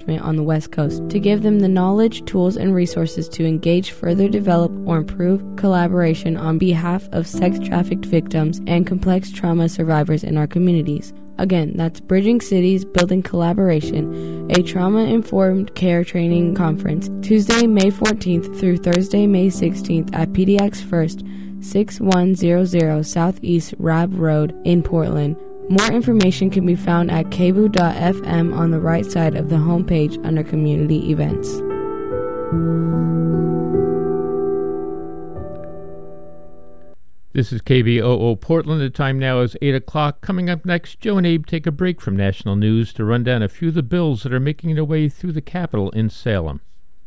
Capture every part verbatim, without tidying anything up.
enforcement on the West Coast to give them the knowledge, tools, and resources to engage, further develop, or improve collaboration on behalf of sex-trafficked victims and complex trauma survivors in our communities. Again, that's Bridging Cities, Building Collaboration, a trauma-informed care training conference, Tuesday, May fourteenth through Thursday, May sixteenth at P D X First, sixty-one hundred Southeast Rab Road in Portland. More information can be found at k b u dot f m on the right side of the homepage under Community Events. This is K B O O Portland. The time now is eight o'clock. Coming up next, Joe and Abe take a break from national news to run down a few of the bills that are making their way through the Capitol in Salem.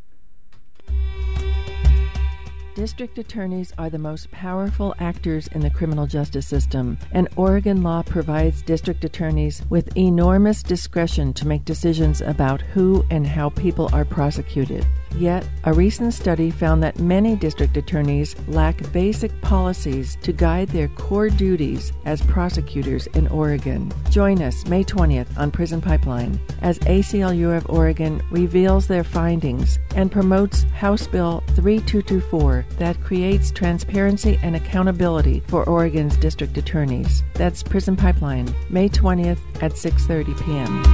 District attorneys are the most powerful actors in the criminal justice system, and Oregon law provides district attorneys with enormous discretion to make decisions about who and how people are prosecuted. Yet, a recent study found that many district attorneys lack basic policies to guide their core duties as prosecutors in Oregon. Join us May twentieth on Prison Pipeline as A C L U of Oregon reveals their findings and promotes House Bill thirty-two twenty-four that creates transparency and accountability for Oregon's district attorneys. That's Prison Pipeline, May twentieth at six thirty p.m.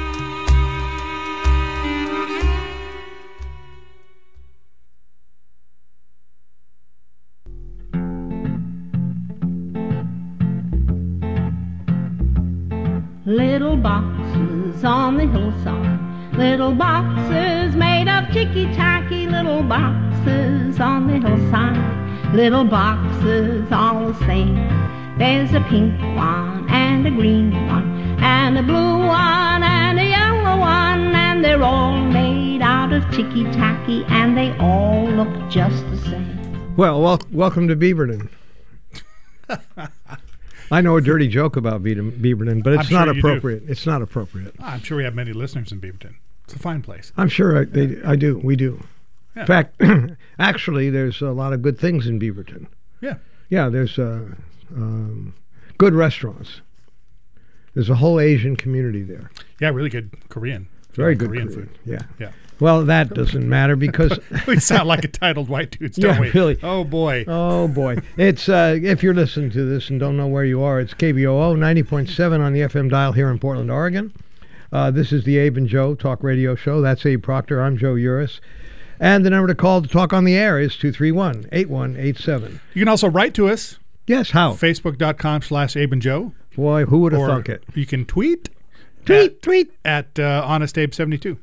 Little boxes on the hillside, little boxes made of ticky-tacky, little boxes on the hillside, little boxes all the same. There's a pink one and a green one and a blue one and a yellow one, and they're all made out of ticky-tacky and they all look just the same. Well, wel- welcome to Beaverton. I know a dirty joke about Be- Beaverton, but it's I'm not sure you appropriate. It's not appropriate. I'm sure we have many listeners in Beaverton. It's a fine place. I'm sure I, they, I do. We do. Yeah. In fact, actually, there's a lot of good things in Beaverton. Yeah. Yeah, there's uh, um, good restaurants. There's a whole Asian community there. Yeah, really good Korean. Very like good Korean, Korean food. Yeah. Yeah. Well, that doesn't matter because we sound like entitled white dudes, don't yeah, we? Really. Oh boy. Oh boy. It's uh, if you're listening to this and don't know where you are, it's K B O O ninety point seven on the F M dial here in Portland, Oregon. Uh, this is the Abe and Joe Talk Radio Show. That's Abe Proctor. I'm Joe Uris. And the number to call to talk on the air is two three one, eight one eight seven. You can also write to us. Yes, how? Facebook.com slash Abe and Joe. Boy, who would have or thunk it? You can tweet. Tweet, at, tweet. At uh, Honest Abe seventy-two.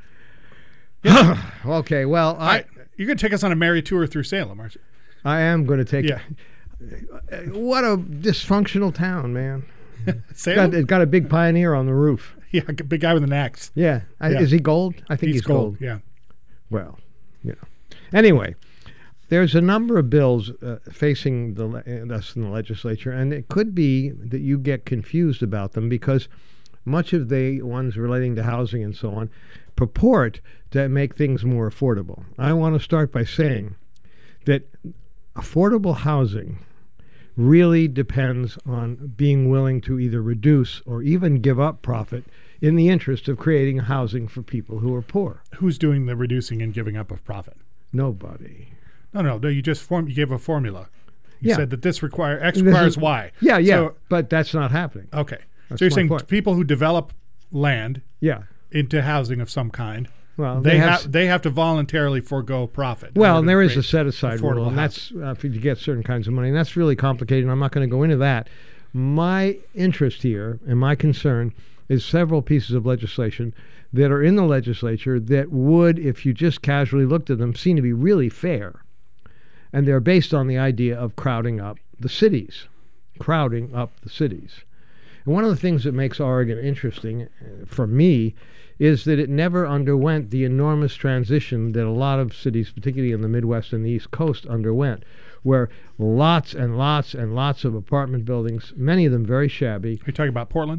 Yeah. Okay, well, I, I you're going to take us on a merry tour through Salem, aren't you? I am going to take Yeah. it. What a dysfunctional town, man. Salem? Got, it's got a big pioneer on the roof. Yeah, a big guy with an axe. Yeah. I, Yeah. is he gold? I think he's, He's gold, yeah. Well, you know. Anyway, there's a number of bills uh, facing the le- us in the legislature, and it could be that you get confused about them because much of the ones relating to housing and so on purport to make things more affordable. I want to start by saying that affordable housing really depends on being willing to either reduce or even give up profit in the interest of creating housing for people who are poor. Who's doing the reducing and giving up of profit? Nobody. No, no, no. You just form. You gave a formula. You Yeah. said that this require X This requires is- Y. Yeah, yeah, So, but that's not happening. okay. That's so you're my saying point. people who develop land Yeah. into housing of some kind, Well, they, they have, have- they have to voluntarily forego profit. in Well, order and to there is a create set-aside affordable rule, and housing. that's uh, if you get certain kinds of money, and that's really complicated, and I'm not going to go into that. My interest here and my concern is several pieces of legislation that are in the legislature that would, if you just casually looked at them, seem to be really fair. And they're based on the idea of crowding up the cities, crowding up the cities. And one of the things that makes Oregon interesting uh, for me is that it never underwent the enormous transition that a lot of cities, particularly in the Midwest and the East Coast, underwent, where lots and lots and lots of apartment buildings, many of them very shabby. Are you talking about Portland?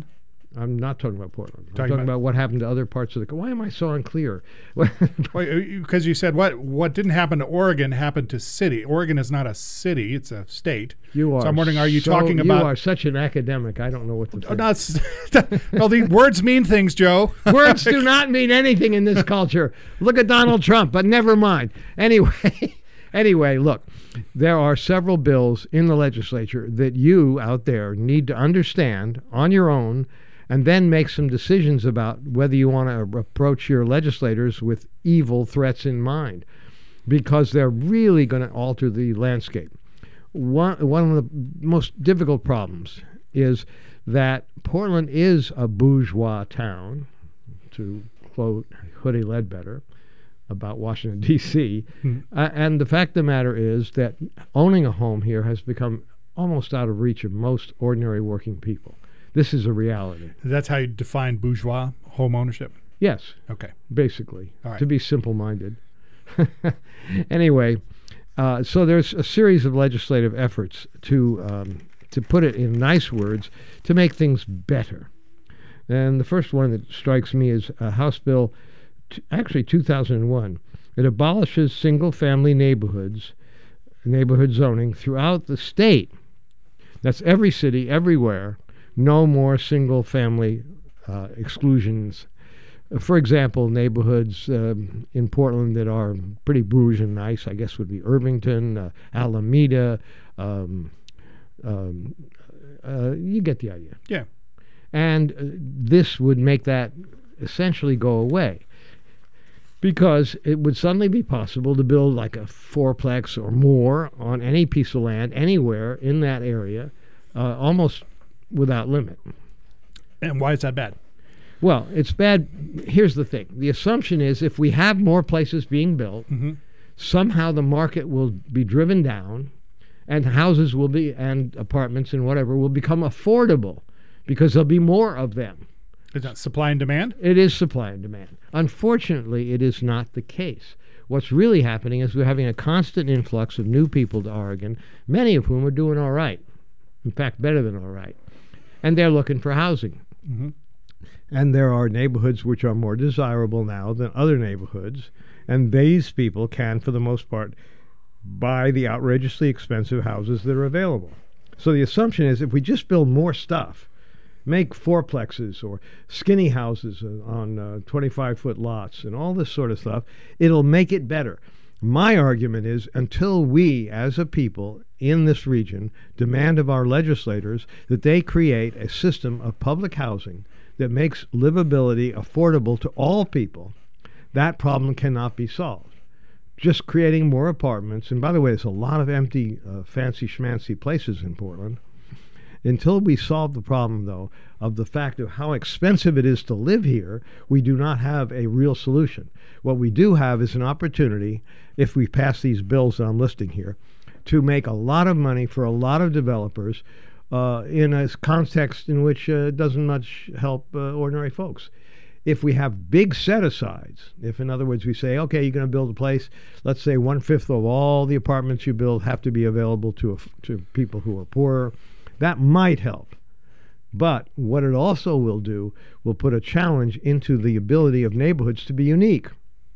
I'm not talking about Portland. I'm Talking talking about- about what happened to other parts of the. Why am I so unclear? Because you said what what didn't happen to Oregon happened to city. Oregon is not a city; it's a state. You are. So I'm wondering, are you so- talking about? You are such an academic. I don't know what to Oh, think. no, it's, well, the words mean things, Joe. Words do not mean anything in this culture. Look at Donald Trump, but never mind. Anyway, anyway, look, there are several bills in the legislature that you out there need to understand on your own and then make some decisions about whether you want to approach your legislators with evil threats in mind, because they're really going to alter the landscape. One, one of the most difficult problems is that Portland is a bourgeois town, to quote Hoodie Ledbetter about Washington, D C Hmm. Uh, and the fact of the matter is that owning a home here has become almost out of reach of most ordinary working people. This is a reality. That's how you define bourgeois home ownership. Yes, Okay. basically, All right. to be simple-minded. Anyway, uh, so there's a series of legislative efforts to, um, to put it in nice words, to make things better. And the first one that strikes me is uh, House Bill, t- actually two thousand one. It abolishes single-family neighborhoods, neighborhood zoning throughout the state. That's every city, everywhere. No more single-family uh, exclusions. Uh, For example, neighborhoods um, in Portland that are pretty bourgeois and nice, I guess, would be Irvington, uh, Alameda. Um, um, uh, you get the idea. Yeah. And uh, this would make that essentially go away, because it would suddenly be possible to build like a fourplex or more on any piece of land anywhere in that area, uh, almost without limit. And why is that bad? Well, it's bad. Here's the thing. The assumption is if we have more places being built, Mm-hmm. somehow the market will be driven down and houses will be, and apartments and whatever, will become affordable because there'll be more of them. Is that supply and demand? It is supply and demand. Unfortunately, it is not the case. What's really happening is we're having a constant influx of new people to Oregon, many of whom are doing all right. In fact, better than all right. And they're looking for housing. Mm-hmm. And there are neighborhoods which are more desirable now than other neighborhoods. And these people can, for the most part, buy the outrageously expensive houses that are available. So the assumption is if we just build more stuff, make fourplexes or skinny houses uh, on uh, twenty-five foot lots and all this sort of stuff, it'll make it better. My argument is until we, as a people in this region, demand of our legislators that they create a system of public housing that makes livability affordable to all people, that problem cannot be solved. Just creating more apartments, and by the way, there's a lot of empty, uh, fancy schmancy places in Portland. Until we solve the problem, though, of the fact of how expensive it is to live here, we do not have a real solution. What we do have is an opportunity, if we pass these bills that I'm listing here, to make a lot of money for a lot of developers uh, in a context in which uh, doesn't much help uh, ordinary folks. If we have big set-asides, if in other words we say, okay, you're going to build a place, let's say one-fifth of all the apartments you build have to be available to, a, to people who are poorer, that might help. But what it also will do will put a challenge into the ability of neighborhoods to be unique.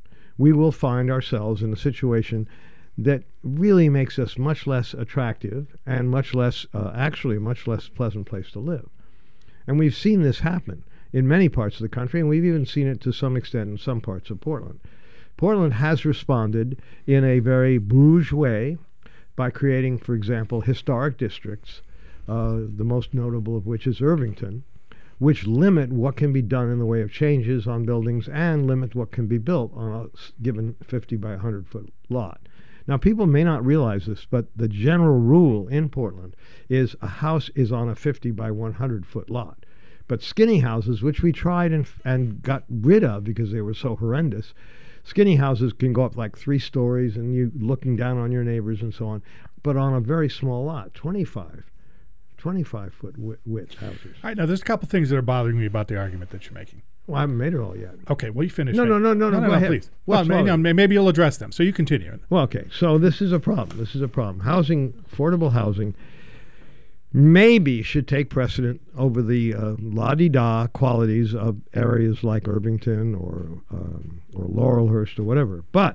We will find ourselves in a situation that really makes us much less attractive and much less, uh, actually, a much less pleasant place to live. And we've seen this happen in many parts of the country, and we've even seen it to some extent in some parts of Portland. Portland has responded in a very bourgeois way by creating, for example, historic districts, uh, the most notable of which is Irvington, which limit what can be done in the way of changes on buildings and limit what can be built on a s- given fifty by one hundred foot lot. Now, people may not realize this, but the general rule in Portland is a house is on a fifty by one hundred foot lot. But skinny houses, which we tried and, and got rid of because they were so horrendous, skinny houses can go up like three stories and you looking down on your neighbors and so on, but on a very small lot, twenty-five, twenty-five foot wi- width houses. All right, now there's a couple things that are bothering me about the argument that you're making. Well, I haven't made it all yet. Okay, well, you finish. No, no, no, no, no, go ahead. please. What's well, wrong? may- no, maybe you'll address them. So you continue. Well, okay, so this is a problem. This is a problem. Housing, affordable housing. maybe should take precedent over the uh, la-di-da qualities of areas like Irvington or um, or Laurelhurst or whatever. But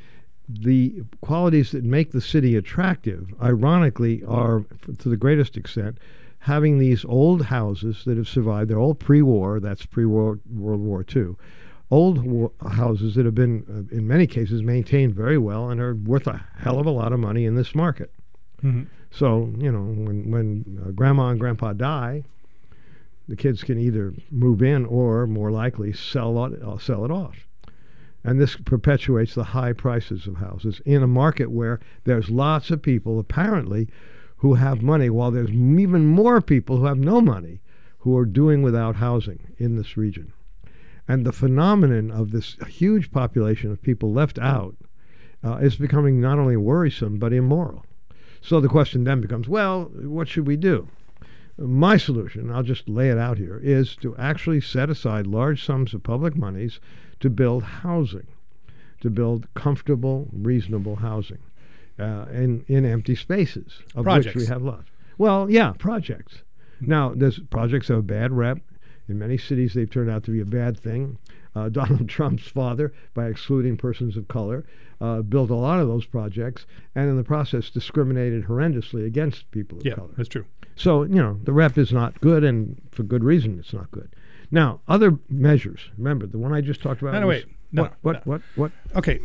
the qualities that make the city attractive, ironically, are, to the greatest extent, having these old houses that have survived. They're all pre-war. That's pre-war World War Two. Old war houses that have been, uh, in many cases, maintained very well and are worth a hell of a lot of money in this market. Mm-hmm. So, you know, when, when uh, grandma and grandpa die, the kids can either move in or, more likely, sell it, uh, sell it off. And this perpetuates the high prices of houses in a market where there's lots of people, apparently, who have money, while there's even more people who have no money who are doing without housing in this region. And the phenomenon of this huge population of people left out uh, is becoming not only worrisome, but immoral. So the question then becomes, well, what should we do? My solution, I'll just lay it out here, is to actually set aside large sums of public monies to build housing, to build comfortable, reasonable housing uh, in, in empty spaces, of Projects. which we have lots. Well, yeah, projects. Now, there's projects have a bad rep. In many cities, they've turned out to be a bad thing. Uh, Donald Trump's father, by excluding persons of color, uh, built a lot of those projects, and in the process discriminated horrendously against people of Yeah, color. that's true. So, you know, the rep is not good, and for good reason it's not good. Now, other measures. Remember, the one I just talked about No, no, was... wait. No, what, what, no. what, what? Okay.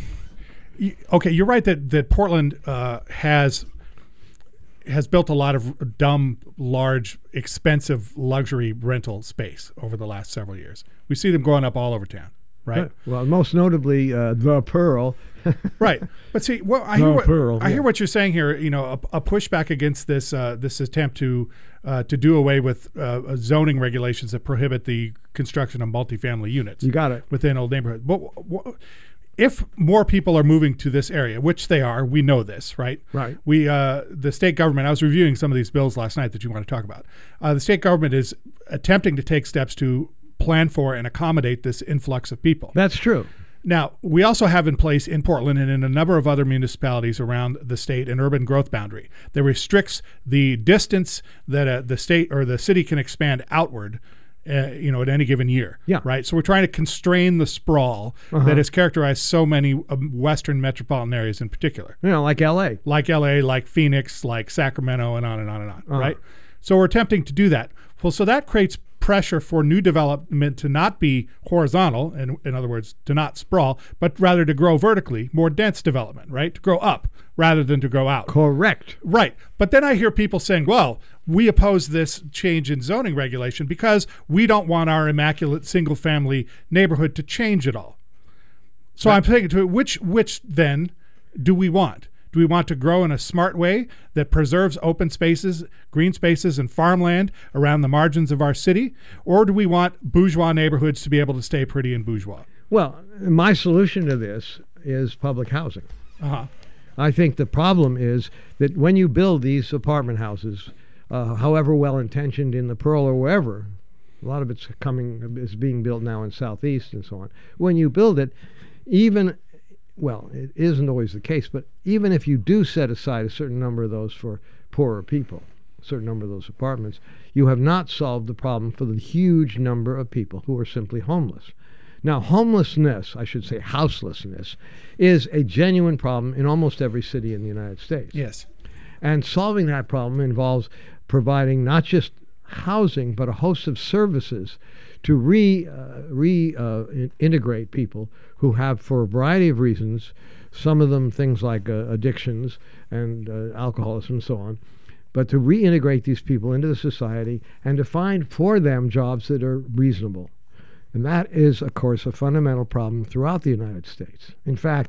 You- Okay, you're right that, that Portland uh, has has built a lot of dumb, large, expensive luxury rental space over the last several years. We see them going up all over town, right? Well, most notably, uh, the Pearl. Right. But see, well, I hear No, what Pearl, I hear yeah. what you're saying here. You know, a, a pushback against this uh, this attempt to uh, to do away with uh, zoning regulations that prohibit the construction of multifamily units. You got it. Within old neighborhoods. But w- w- if more people are moving to this area, which they are, we know this, right? Right. We, uh, the state government, I was reviewing some of these bills last night that you want to talk about. Uh, the state government is attempting to take steps to plan for and accommodate this influx of people. That's true. Now, we also have in place in Portland and in a number of other municipalities around the state an urban growth boundary that restricts the distance that uh, the state or the city can expand outward, uh, you know, at any given year. Yeah. Right. So we're trying to constrain the sprawl Uh-huh. that has characterized so many um, Western metropolitan areas in particular, You know, like L A. like L A, like Phoenix, like Sacramento, and on and on and on. Uh-huh. Right. So we're attempting to do that. Well, so that creates pressure for new development to not be horizontal, in, in other words, to not sprawl, but rather to grow vertically, more dense development, right? To grow up rather than to grow out. Correct. Right. But then I hear people saying, well, we oppose this change in zoning regulation because we don't want our immaculate single family neighborhood to change at all. So I'm thinking to which which then do we want? Do we want to grow in a smart way that preserves open spaces, green spaces, and farmland around the margins of our city? Or do we want bourgeois neighborhoods to be able to stay pretty and bourgeois? Well, my solution to this is public housing. Uh-huh. I think the problem is that when you build these apartment houses, uh, however well-intentioned in the Pearl or wherever, a lot of it's coming, is being built now in Southeast and so on. When you build it, even, well, it isn't always the case, but even if you do set aside a certain number of those for poorer people, a certain number of those apartments, you have not solved the problem for the huge number of people who are simply homeless. Now, homelessness, I should say houselessness, is a genuine problem in almost every city in the United States. Yes. And solving that problem involves providing not just housing, but a host of services to re, uh, re uh, in- integrate people who have, for a variety of reasons, some of them things like uh, addictions and uh, alcoholism and so on, but to reintegrate these people into the society and to find for them jobs that are reasonable. And that is, of course, a fundamental problem throughout the United States. In fact,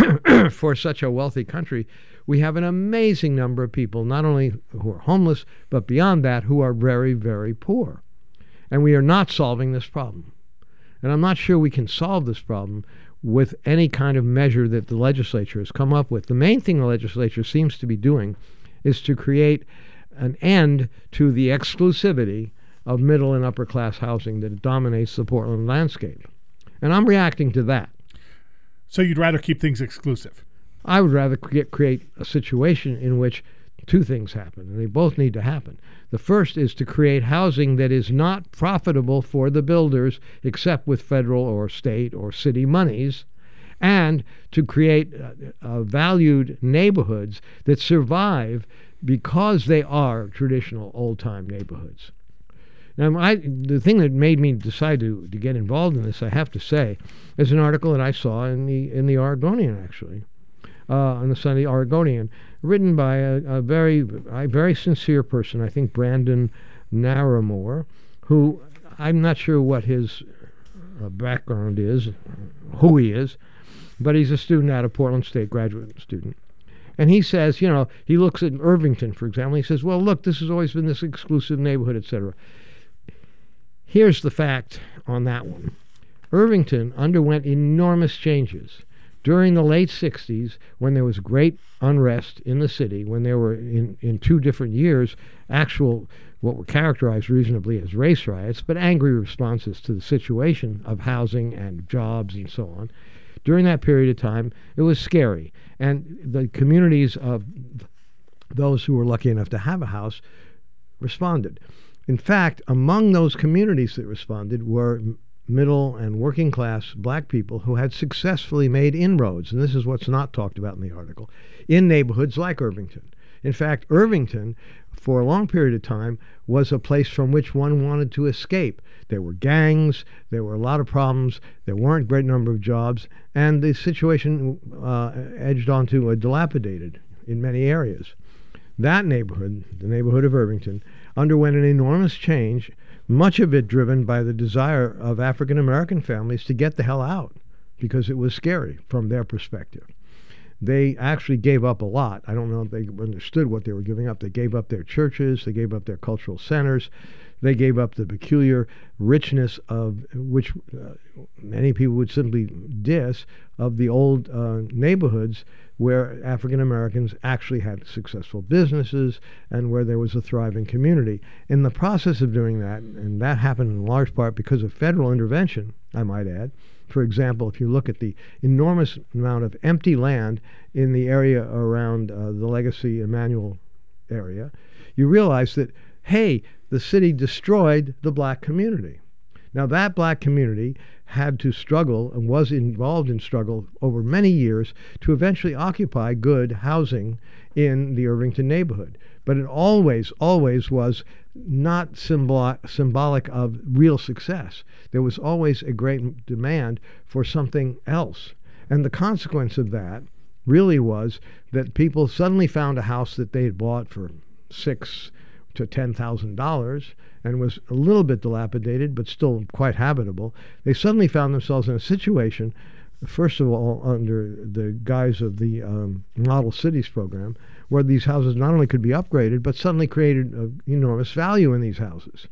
for such a wealthy country, we have an amazing number of people, not only who are homeless, but beyond that, who are very, very poor. And we are not solving this problem. And I'm not sure we can solve this problem with any kind of measure that the legislature has come up with. The main thing the legislature seems to be doing is to create an end to the exclusivity of middle and upper class housing that dominates the Portland landscape. And I'm reacting to that. So you'd rather keep things exclusive? I would rather get, create a situation in which two things happen, and they both need to happen. The first is to create housing that is not profitable for the builders except with federal or state or city monies, and to create uh, uh, valued neighborhoods that survive because they are traditional old-time neighborhoods. Now, I, the thing that made me decide to, to get involved in this, I have to say, is an article that I saw in the in the Oregonian, actually, uh, on the Sunday Oregonian, written by a, a very a very sincere person, I think Brandon Naramore, who I'm not sure what his uh, background is, who he is, but he's a student out of Portland State, graduate student. And he says, you know, he looks at Irvington, for example, he says, well, look, this has always been this exclusive neighborhood, et cetera. Here's the fact on that one. Irvington underwent enormous changes. During the late sixties, when there was great unrest in the city, when there were, in, in two different years, actual, what were characterized reasonably as race riots, but angry responses to the situation of housing and jobs and so on, during that period of time, it was scary. And the communities of those who were lucky enough to have a house responded. In fact, among those communities that responded were middle and working class black people who had successfully made inroads, and this is what's not talked about in the article, in neighborhoods like Irvington. In fact, Irvington, for a long period of time, was a place from which one wanted to escape. There were gangs, there were a lot of problems, there weren't a great number of jobs, and the situation uh, edged onto a dilapidated in many areas. That neighborhood, the neighborhood of Irvington, underwent an enormous change, much of it driven by the desire of African American families to get the hell out because it was scary from their perspective. They actually gave up a lot. I don't know if they understood what they were giving up. They gave up their churches, they gave up their cultural centers, they gave up the peculiar richness of which uh, many people would simply diss of the old uh, neighborhoods where African Americans actually had successful businesses and where there was a thriving community. In the process of doing that, and that happened in large part because of federal intervention, I might add. For example, if you look at the enormous amount of empty land in the area around uh, the Legacy Emmanuel area, you realize that, hey, the city destroyed the black community. Now, that black community had to struggle and was involved in struggle over many years to eventually occupy good housing in the Irvington neighborhood. But it always, always was not symbol- symbolic of real success. There was always a great demand for something else. And the consequence of that really was that people suddenly found a house that they had bought for six to ten thousand dollars and was a little bit dilapidated but still quite habitable. They suddenly found themselves in a situation, first of all under the guise of the um, Model Cities program, where these houses not only could be upgraded but suddenly created an enormous value in these houses.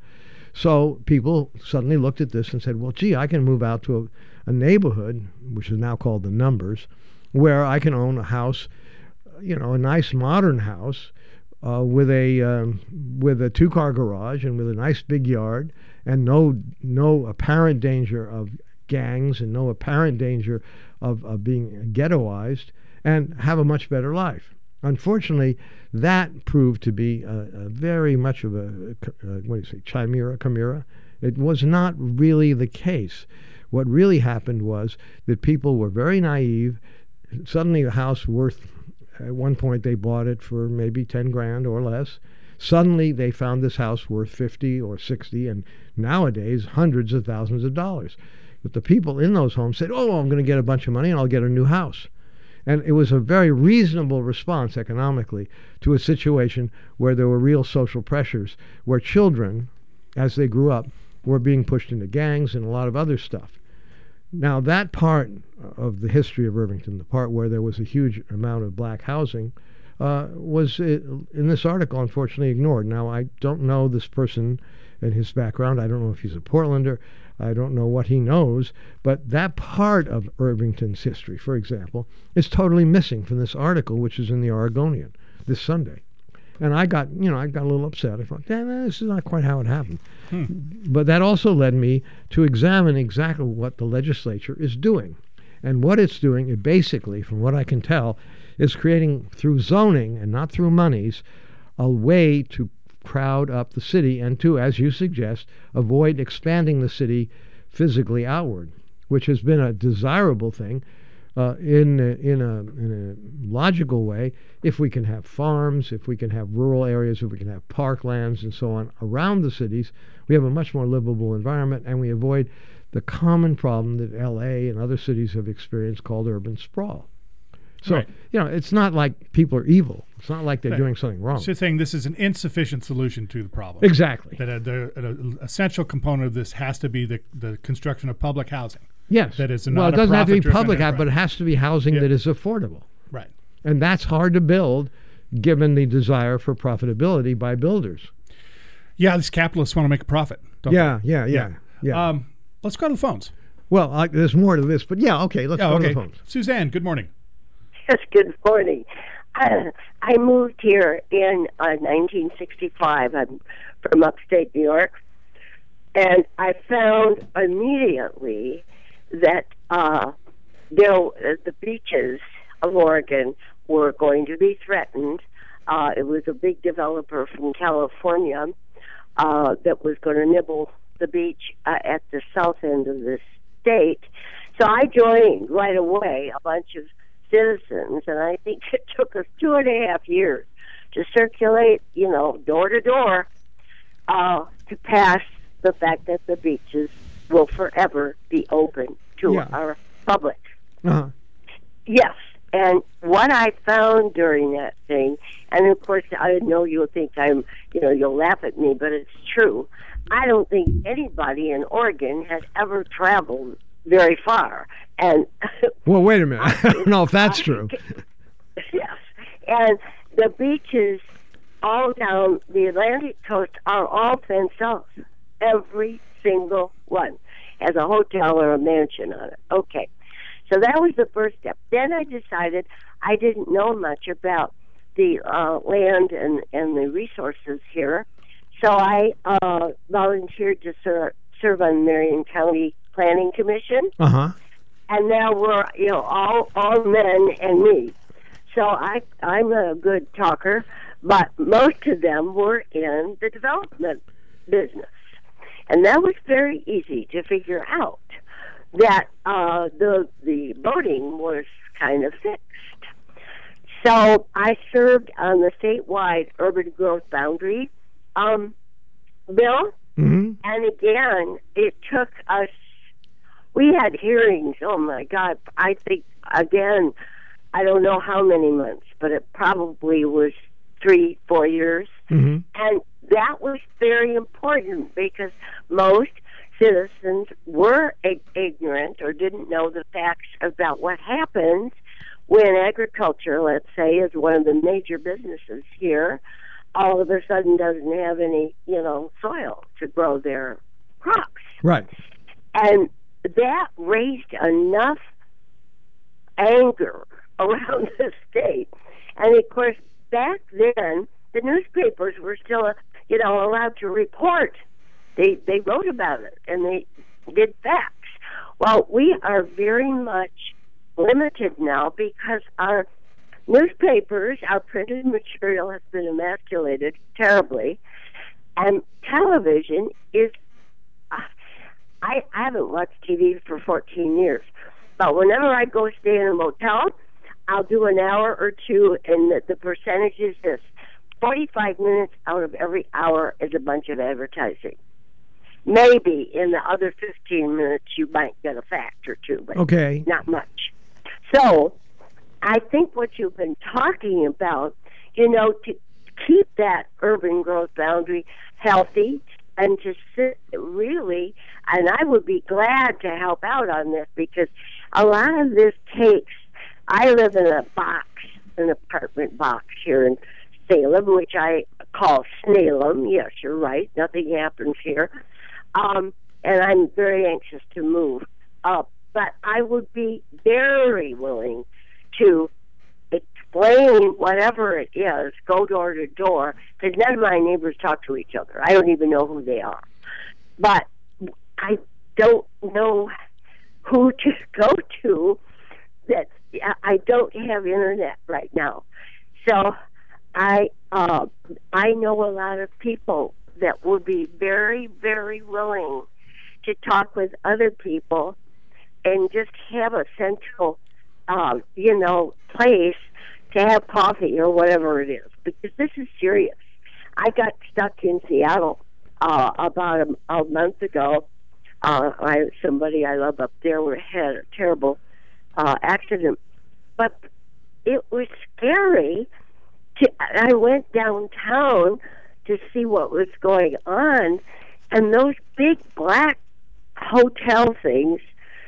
So people suddenly looked at this and said, well, gee, I can move out to a, a neighborhood, which is now called the Numbers, where I can own a house, you know, a nice modern house, Uh, with a um, with a two-car garage and with a nice big yard and no no apparent danger of gangs and no apparent danger of, of being ghettoized, and have a much better life. Unfortunately, that proved to be a, a very much of a, a what do you say, chimera, chimera. It was not really the case. What really happened was that people were very naive. Suddenly, a house worth At one point, they bought it for maybe ten grand or less. Suddenly, they found this house worth fifty or sixty, and nowadays, hundreds of thousands of dollars. But the people in those homes said, oh, I'm going to get a bunch of money and I'll get a new house. And it was a very reasonable response economically to a situation where there were real social pressures, where children, as they grew up, were being pushed into gangs and a lot of other stuff. Now, that part of the history of Irvington, the part where there was a huge amount of black housing, uh, was uh, in this article, unfortunately, ignored. Now, I don't know this person and his background. I don't know if he's a Portlander. I don't know what he knows. But that part of Irvington's history, for example, is totally missing from this article, which is in the Oregonian this Sunday. And I got, you know, I got a little upset. I thought, damn, this is not quite how it happened. Hmm. But that also led me to examine exactly what the legislature is doing. And what it's doing, it basically, from what I can tell, is creating, through zoning and not through monies, a way to crowd up the city and to, as you suggest, avoid expanding the city physically outward, which has been a desirable thing uh, in, a, in, a, in a logical way. If we can have farms, if we can have rural areas, if we can have parklands and so on around the cities, we have a much more livable environment, and we avoid the common problem that L A and other cities have experienced called urban sprawl. So, right. you know, it's not like people are evil. It's not like they're right. doing something wrong. So you're saying this is an insufficient solution to the problem. Exactly. That a, the, an essential component of this has to be the, the construction of public housing. Yes. That is well, not it doesn't a have to be profit-driven public, enterprise. but it has to be housing Yeah. that is affordable. Right. And that's hard to build given the desire for profitability by builders. Yeah, these capitalists want to make a profit, don't Yeah, they? yeah, yeah, yeah. Um, let's go to the phones. Well, I, there's more to this, but yeah, okay, let's Yeah, go okay. to the phones. Suzanne, good morning. Yes, good morning. Uh, I moved here in uh, nineteen sixty-five. I'm from upstate New York. And I found immediately that uh, there, uh, the beaches of Oregon were going to be threatened. Uh, it was a big developer from California uh, that was going to nibble the beach uh, at the south end of the state. So I joined right away a bunch of citizens, and I think it took us two and a half years to circulate, you know, door to door, uh, to pass the fact that the beaches will forever be open to Yeah. our public. Uh-huh. Yes, and what I found during that thing, and of course I know you'll think I'm, you know, you'll laugh at me, but it's true. I don't think anybody in Oregon has ever traveled very far. And Well, wait a minute. I don't know if that's true. yes, and the beaches all down the Atlantic coast are all fenced off. Every single one has a hotel or a mansion on it. Okay, so that was the first step. Then I decided I didn't know much about the uh, land and, and the resources here, so I uh, volunteered to ser- serve on the Marion County Planning Commission. Uh-huh. And now we're, you know, all all men and me. So I I'm a good talker, but most of them were in the development business, and that was very easy to figure out that uh, the the voting was kind of fixed. So I served on the statewide urban growth boundary um, bill, Mm-hmm. and again, it took us. We had hearings, oh my God, I think, again, I don't know how many months, but it probably was three, four years. Mm-hmm. And that was very important because most citizens were ig- ignorant or didn't know the facts about what happens when agriculture, let's say, is one of the major businesses here, all of a sudden doesn't have any, you know, soil to grow their crops. Right. And that raised enough anger around the state. And of course, back then, the newspapers were still, you know, allowed to report. They they wrote about it and they did facts. Well, we are very much limited now because our newspapers, our printed material has been emasculated terribly, and television is. Uh, I, I haven't watched T V for fourteen years, but whenever I go stay in a motel, I'll do an hour or two, and the, the percentage is this. forty-five minutes out of every hour is a bunch of advertising. Maybe in the other fifteen minutes you might get a fact or two, but Okay. not much. So I think what you've been talking about, you know, to keep that urban growth boundary healthy, and to sit really, and I would be glad to help out on this because a lot of this takes, I live in a box, an apartment box here in Salem, which I call Snalem. Yes, you're right, nothing happens here. Um, and I'm very anxious to move up. But I would be very willing to explain whatever it is, go door to door, because none of my neighbors talk to each other. I don't even know who they are. But I don't know who to go to. That I don't have internet right now. So I uh, I know a lot of people that would be very, very willing to talk with other people and just have a central, uh, you know, place to have coffee or whatever it is, because this is serious. I got stuck in Seattle uh, about a, a month ago. Uh, I somebody I love up there had a terrible uh, accident, but it was scary. To, I went downtown to see what was going on, and those big black hotel things,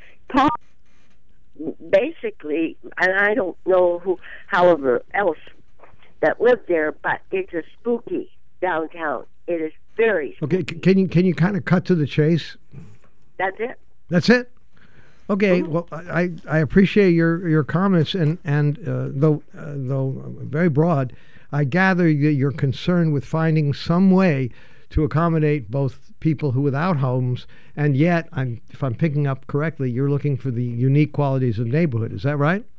basically, and I don't know who, however else that lived there, but it's a spooky downtown. It is very spooky. Okay, c- can you can you kind of cut to the chase? That's it. That's it. Okay. Mm-hmm. Well, I, I appreciate your, your comments, and and uh, though uh, though very broad, I gather that you're concerned with finding some way to accommodate both people who without homes, and yet, I'm, if I'm picking up correctly, you're looking for the unique qualities of neighborhood. Is that right?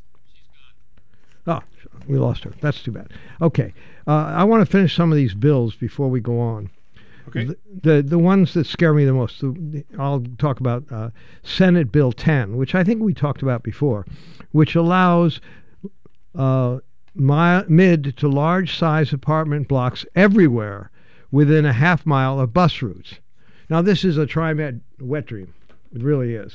Oh, we lost her. That's too bad. Okay. Uh, I want to finish some of these bills before we go on. Okay. The, the the ones that scare me the most, the, I'll talk about uh, Senate Bill ten, which I think we talked about before, which allows uh, mi- mid to large size apartment blocks everywhere within a half mile of bus routes. Now, this is a TriMet wet dream. It really is.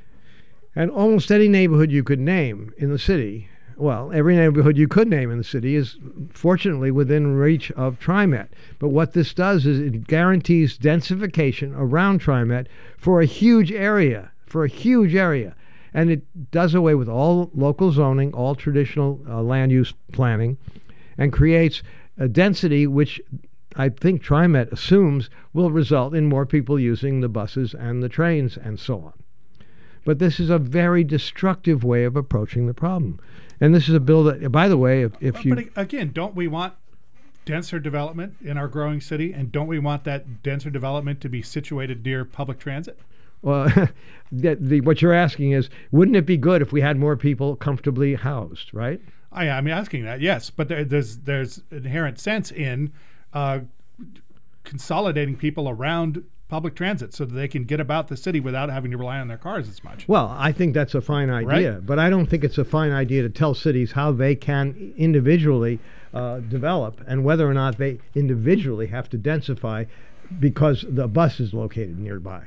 And almost any neighborhood you could name in the city, well, every neighborhood you could name in the city is fortunately within reach of TriMet. But what this does is it guarantees densification around TriMet for a huge area, for a huge area. And it does away with all local zoning, all traditional uh, land use planning, and creates a density which I think TriMet assumes will result in more people using the buses and the trains and so on. But this is a very destructive way of approaching the problem. And this is a bill that, by the way, if, if you... But again, don't we want denser development in our growing city? And don't we want that denser development to be situated near public transit? Well, the, the, what you're asking is, wouldn't it be good if we had more people comfortably housed, right? I, I'm asking that, yes. But there, there's there's inherent sense in uh, consolidating people around public transit so that they can get about the city without having to rely on their cars as much. Well, I think that's a fine idea, right? But I don't think it's a fine idea to tell cities how they can individually uh, develop and whether or not they individually have to densify because the bus is located nearby.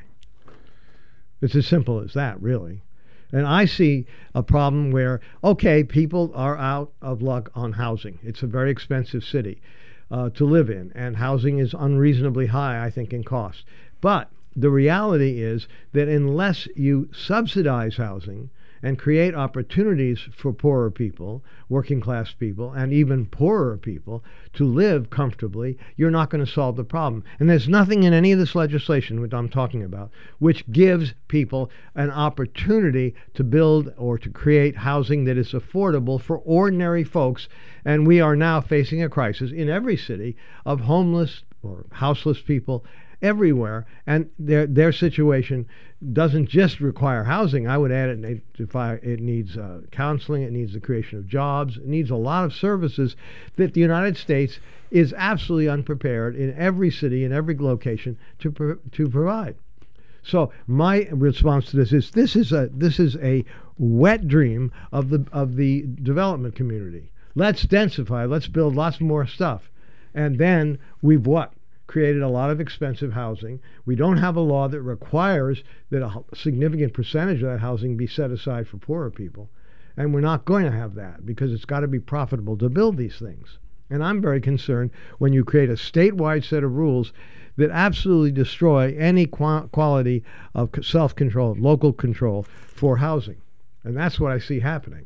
It's as simple as that, really. And I see a problem where, okay, people are out of luck on housing. It's a very expensive city uh, to live in, and housing is unreasonably high, I think, in cost. But the reality is that unless you subsidize housing and create opportunities for poorer people, working class people, and even poorer people to live comfortably, you're not going to solve the problem. And there's nothing in any of this legislation, which I'm talking about, which gives people an opportunity to build or to create housing that is affordable for ordinary folks. And we are now facing a crisis in every city of homeless or houseless people everywhere, and their their situation doesn't just require housing. I would add it, it needs uh, counseling, it needs the creation of jobs, it needs a lot of services that the United States is absolutely unprepared in every city, in every location to pro- to provide. So my response to this is this is a this is a wet dream of the of the development community. Let's densify, let's build lots more stuff, and then we've what? created a lot of expensive housing. We don't have a law that requires that a significant percentage of that housing be set aside for poorer people. And we're not going to have that because it's got to be profitable to build these things. And I'm very concerned when you create a statewide set of rules that absolutely destroy any qu- quality of self-control, local control for housing. And that's what I see happening.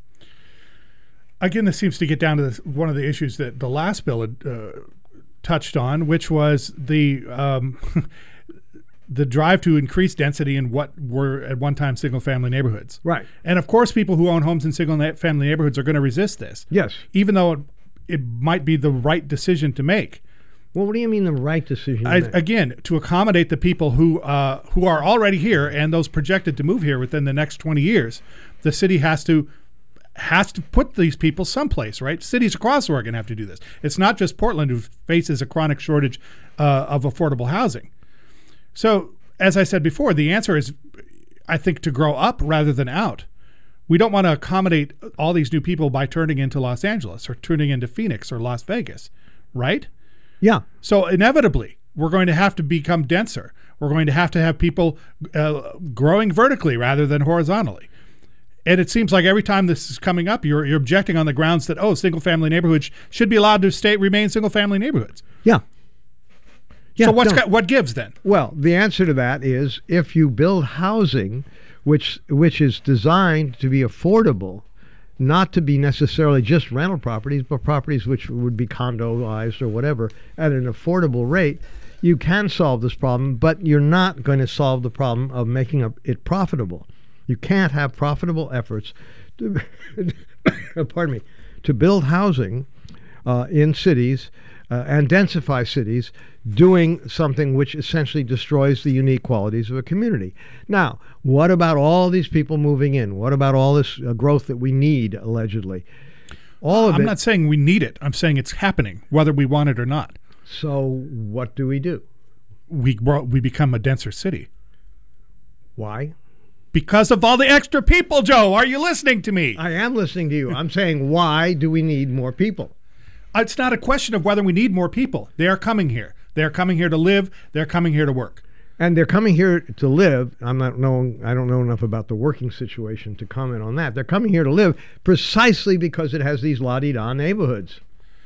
Again, this seems to get down to this, one of the issues that the last bill had uh, touched on, which was the um, the drive to increase density in what were at one time single-family neighborhoods. Right. And of course, people who own homes in single-family neighborhoods are going to resist this. Yes. Even though it, it might be the right decision to make. Well, what do you mean the right decision to I, make? Again, to accommodate the people who uh, who are already here and those projected to move here within the next twenty years, the city has to has to put these people someplace, right? Cities across Oregon have to do this. It's not just Portland who faces a chronic shortage uh, of affordable housing. So, as I said before, the answer is, I think, to grow up rather than out. We don't want to accommodate all these new people by turning into Los Angeles or turning into Phoenix or Las Vegas, right? Yeah. So inevitably, we're going to have to become denser. We're going to have to have people uh, growing vertically rather than horizontally. And it seems like every time this is coming up, you're you're objecting on the grounds that, oh, single-family neighborhoods should be allowed to stay remain single-family neighborhoods. Yeah. Yeah, so what's no. got, what gives then? Well, the answer to that is if you build housing which which is designed to be affordable, not to be necessarily just rental properties, but properties which would be condoized or whatever at an affordable rate, you can solve this problem, but you're not going to solve the problem of making it profitable. You can't have profitable efforts to, pardon me, to build housing uh, in cities uh, and densify cities, doing something which essentially destroys the unique qualities of a community. Now, what about all these people moving in? What about all this uh, growth that we need, allegedly? All of I'm it. not saying we need it. I'm saying it's happening, whether we want it or not. So what do we do? We we become a denser city. Why? Because of all the extra people, Joe. Are you listening to me? I am listening to you. I'm saying, why do we need more people? It's not a question of whether we need more people. They are coming here. They're coming here to live. They're coming here to work. And they're coming here to live. I'm not knowing, I don't know enough about the working situation to comment on that. They're coming here to live precisely because it has these la-di-da neighborhoods.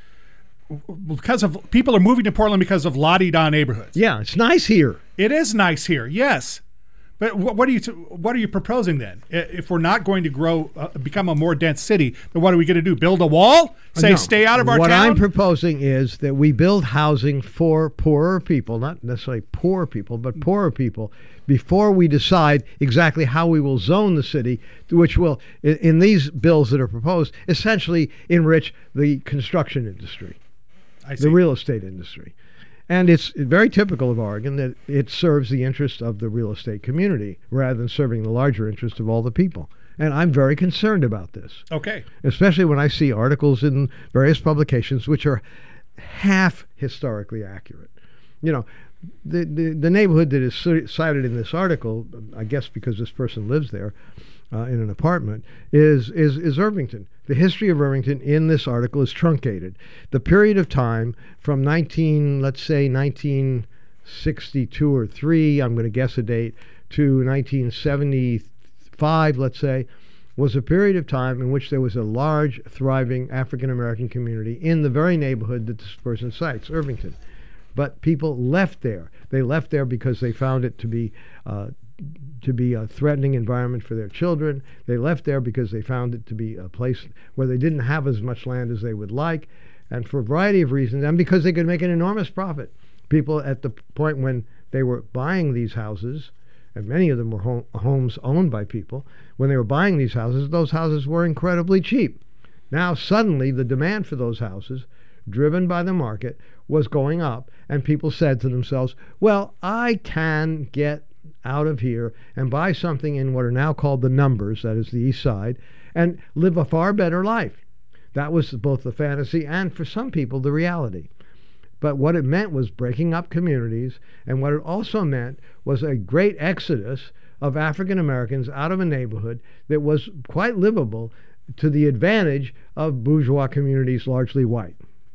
Because of people are moving to Portland because of la-di-da neighborhoods. Yeah, it's nice here. It is nice here, yes. But what, what are you what are you proposing then? If we're not going to grow, uh, become a more dense city, then what are we going to do? Build a wall? Say No. stay out of our what town? I'm proposing is that we build housing for poorer people, not necessarily poor people, but poorer people, before we decide exactly how we will zone the city, which will, in, in these bills that are proposed, essentially enrich the construction industry, I see. the real estate industry. And it's very typical of Oregon that it serves the interest of the real estate community rather than serving the larger interest of all the people. And I'm very concerned about this. Okay. Especially when I see articles in various publications which are half historically accurate. You know, the, the, the neighborhood that is cited in this article, I guess because this person lives there uh, in an apartment, is, is, is Irvington. The history of Irvington in this article is truncated. The period of time from nineteen, let's say nineteen sixty-two or three, I'm going to guess a date, to nineteen seventy-five, let's say, was a period of time in which there was a large, thriving African-American community in the very neighborhood that this person cites, Irvington. But people left there. They left there because they found it to be uh, to be a threatening environment for their children. They left there because they found it to be a place where they didn't have as much land as they would like, and for a variety of reasons, and because they could make an enormous profit. People at the point when they were buying these houses, and many of them were home, homes owned by people, when they were buying these houses, those houses were incredibly cheap. Now suddenly the demand for those houses, driven by the market, was going up, and people said to themselves, well, I can get out of here and buy something in what are now called the numbers, that is the East Side, and live a far better life. That was both the fantasy and, for some people, the reality. But what it meant was breaking up communities, and what it also meant was a great exodus of African Americans out of a neighborhood that was quite livable to the advantage of bourgeois communities largely white.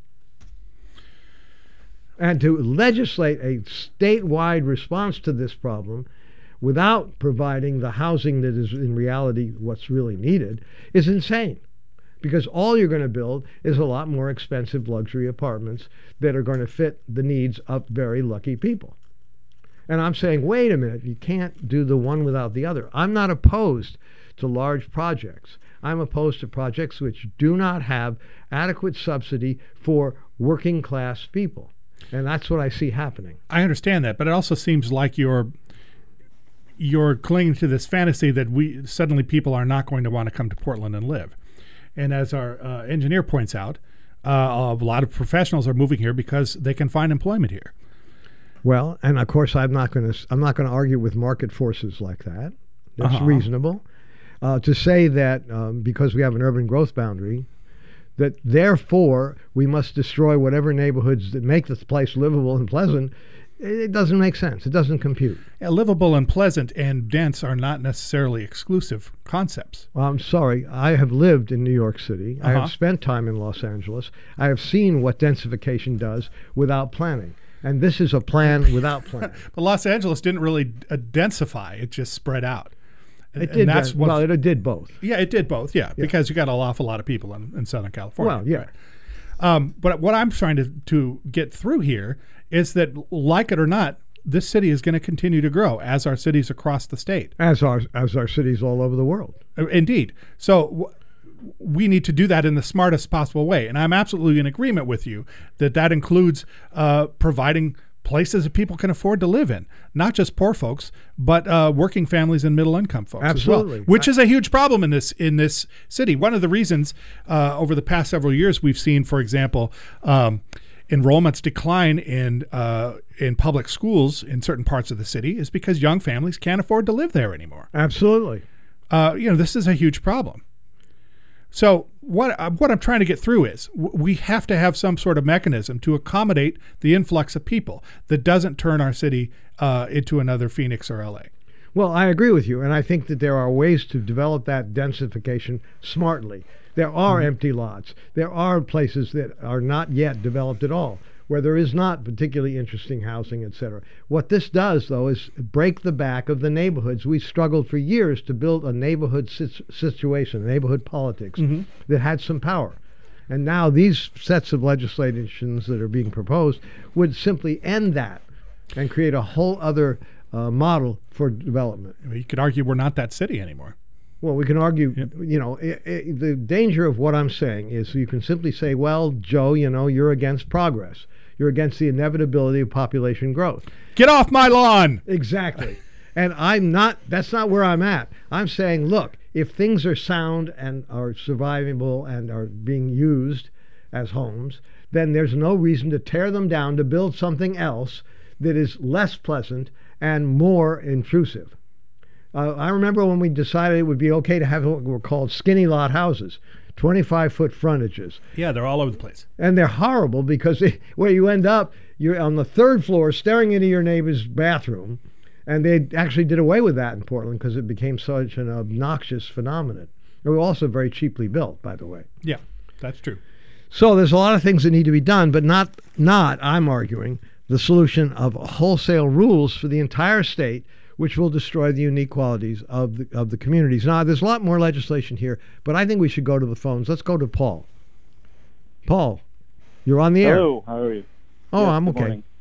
And to legislate a statewide response to this problem without providing the housing that is in reality what's really needed is insane. Because all you're going to build is a lot more expensive luxury apartments that are going to fit the needs of very lucky people. And I'm saying, wait a minute, you can't do the one without the other. I'm not opposed to large projects. I'm opposed to projects which do not have adequate subsidy for working class people. And that's what I see happening. I understand that, but it also seems like you're you're clinging to this fantasy that we suddenly people are not going to want to come to Portland and live. And as our uh, engineer points out, uh, a lot of professionals are moving here because they can find employment here. Well, and of course, I'm not going to I'm not going to argue with market forces like that. That's uh-huh. reasonable. uh, to say that um, because we have an urban growth boundary, that therefore we must destroy whatever neighborhoods that make this place livable and pleasant, it doesn't make sense. It doesn't compute. Yeah, livable and pleasant and dense are not necessarily exclusive concepts. Well, I'm sorry. I have lived in New York City. I Uh-huh. have spent time in Los Angeles. I have seen what densification does without planning. And this is a plan without planning. But Los Angeles didn't really uh, densify; it just spread out. And, It and did. that's that- what. well, it did both. yeah, it did both. Yeah, because you got an awful lot of people in, in Southern California. Well, yeah. right? Um, but what I'm trying to to get through here is that, like it or not, this city is going to continue to grow, as our cities across the state. As our as our cities all over the world. Uh, Indeed. So w- we need to do that in the smartest possible way. And I'm absolutely in agreement with you that that includes uh, providing places that people can afford to live in, not just poor folks, but uh, working families and middle income folks Absolutely. as well, which is a huge problem in this in this city. One of the reasons uh, over the past several years we've seen, for example, um, enrollments decline in uh, in public schools in certain parts of the city is because young families can't afford to live there anymore. Absolutely. Uh, you know, this is a huge problem. So what uh, what I'm trying to get through is w- we have to have some sort of mechanism to accommodate the influx of people that doesn't turn our city uh, into another Phoenix or L A. Well, I agree with you, and I think that there are ways to develop that densification smartly. There are Mm-hmm. empty lots. There are places that are not yet developed at all, where there is not particularly interesting housing, et cetera. What this does, though, is break the back of the neighborhoods. We struggled for years to build a neighborhood sit- situation, neighborhood politics Mm-hmm. that had some power. And now these sets of legislations that are being proposed would simply end that and create a whole other uh, model for development. I mean, you could argue we're not that city anymore. Well, we can argue, Yep. you know, i i the danger of what I'm saying is you can simply say, well, Joe, you know, you're against progress. You're against the inevitability of population growth. Get off my lawn! Exactly. And I'm not, that's not where I'm at. I'm saying, look, if things are sound and are survivable and are being used as homes, then there's no reason to tear them down to build something else that is less pleasant and more intrusive. Uh, I remember when we decided it would be okay to have what were called skinny lot houses, twenty-five foot frontages. Yeah, they're all over the place. And they're horrible because they, where you end up, you're on the third floor staring into your neighbor's bathroom. And they actually did away with that in Portland because it became such an obnoxious phenomenon. They were also very cheaply built, by the way. Yeah, that's true. So there's a lot of things that need to be done, but not, not, I'm arguing, the solution of wholesale rules for the entire state, which will destroy the unique qualities of the, of the communities. Now, there's a lot more legislation here, but I think we should go to the phones. Let's go to Paul. Paul, you're on the air. Hello, how are you? Oh, Yes, I'm good okay. morning.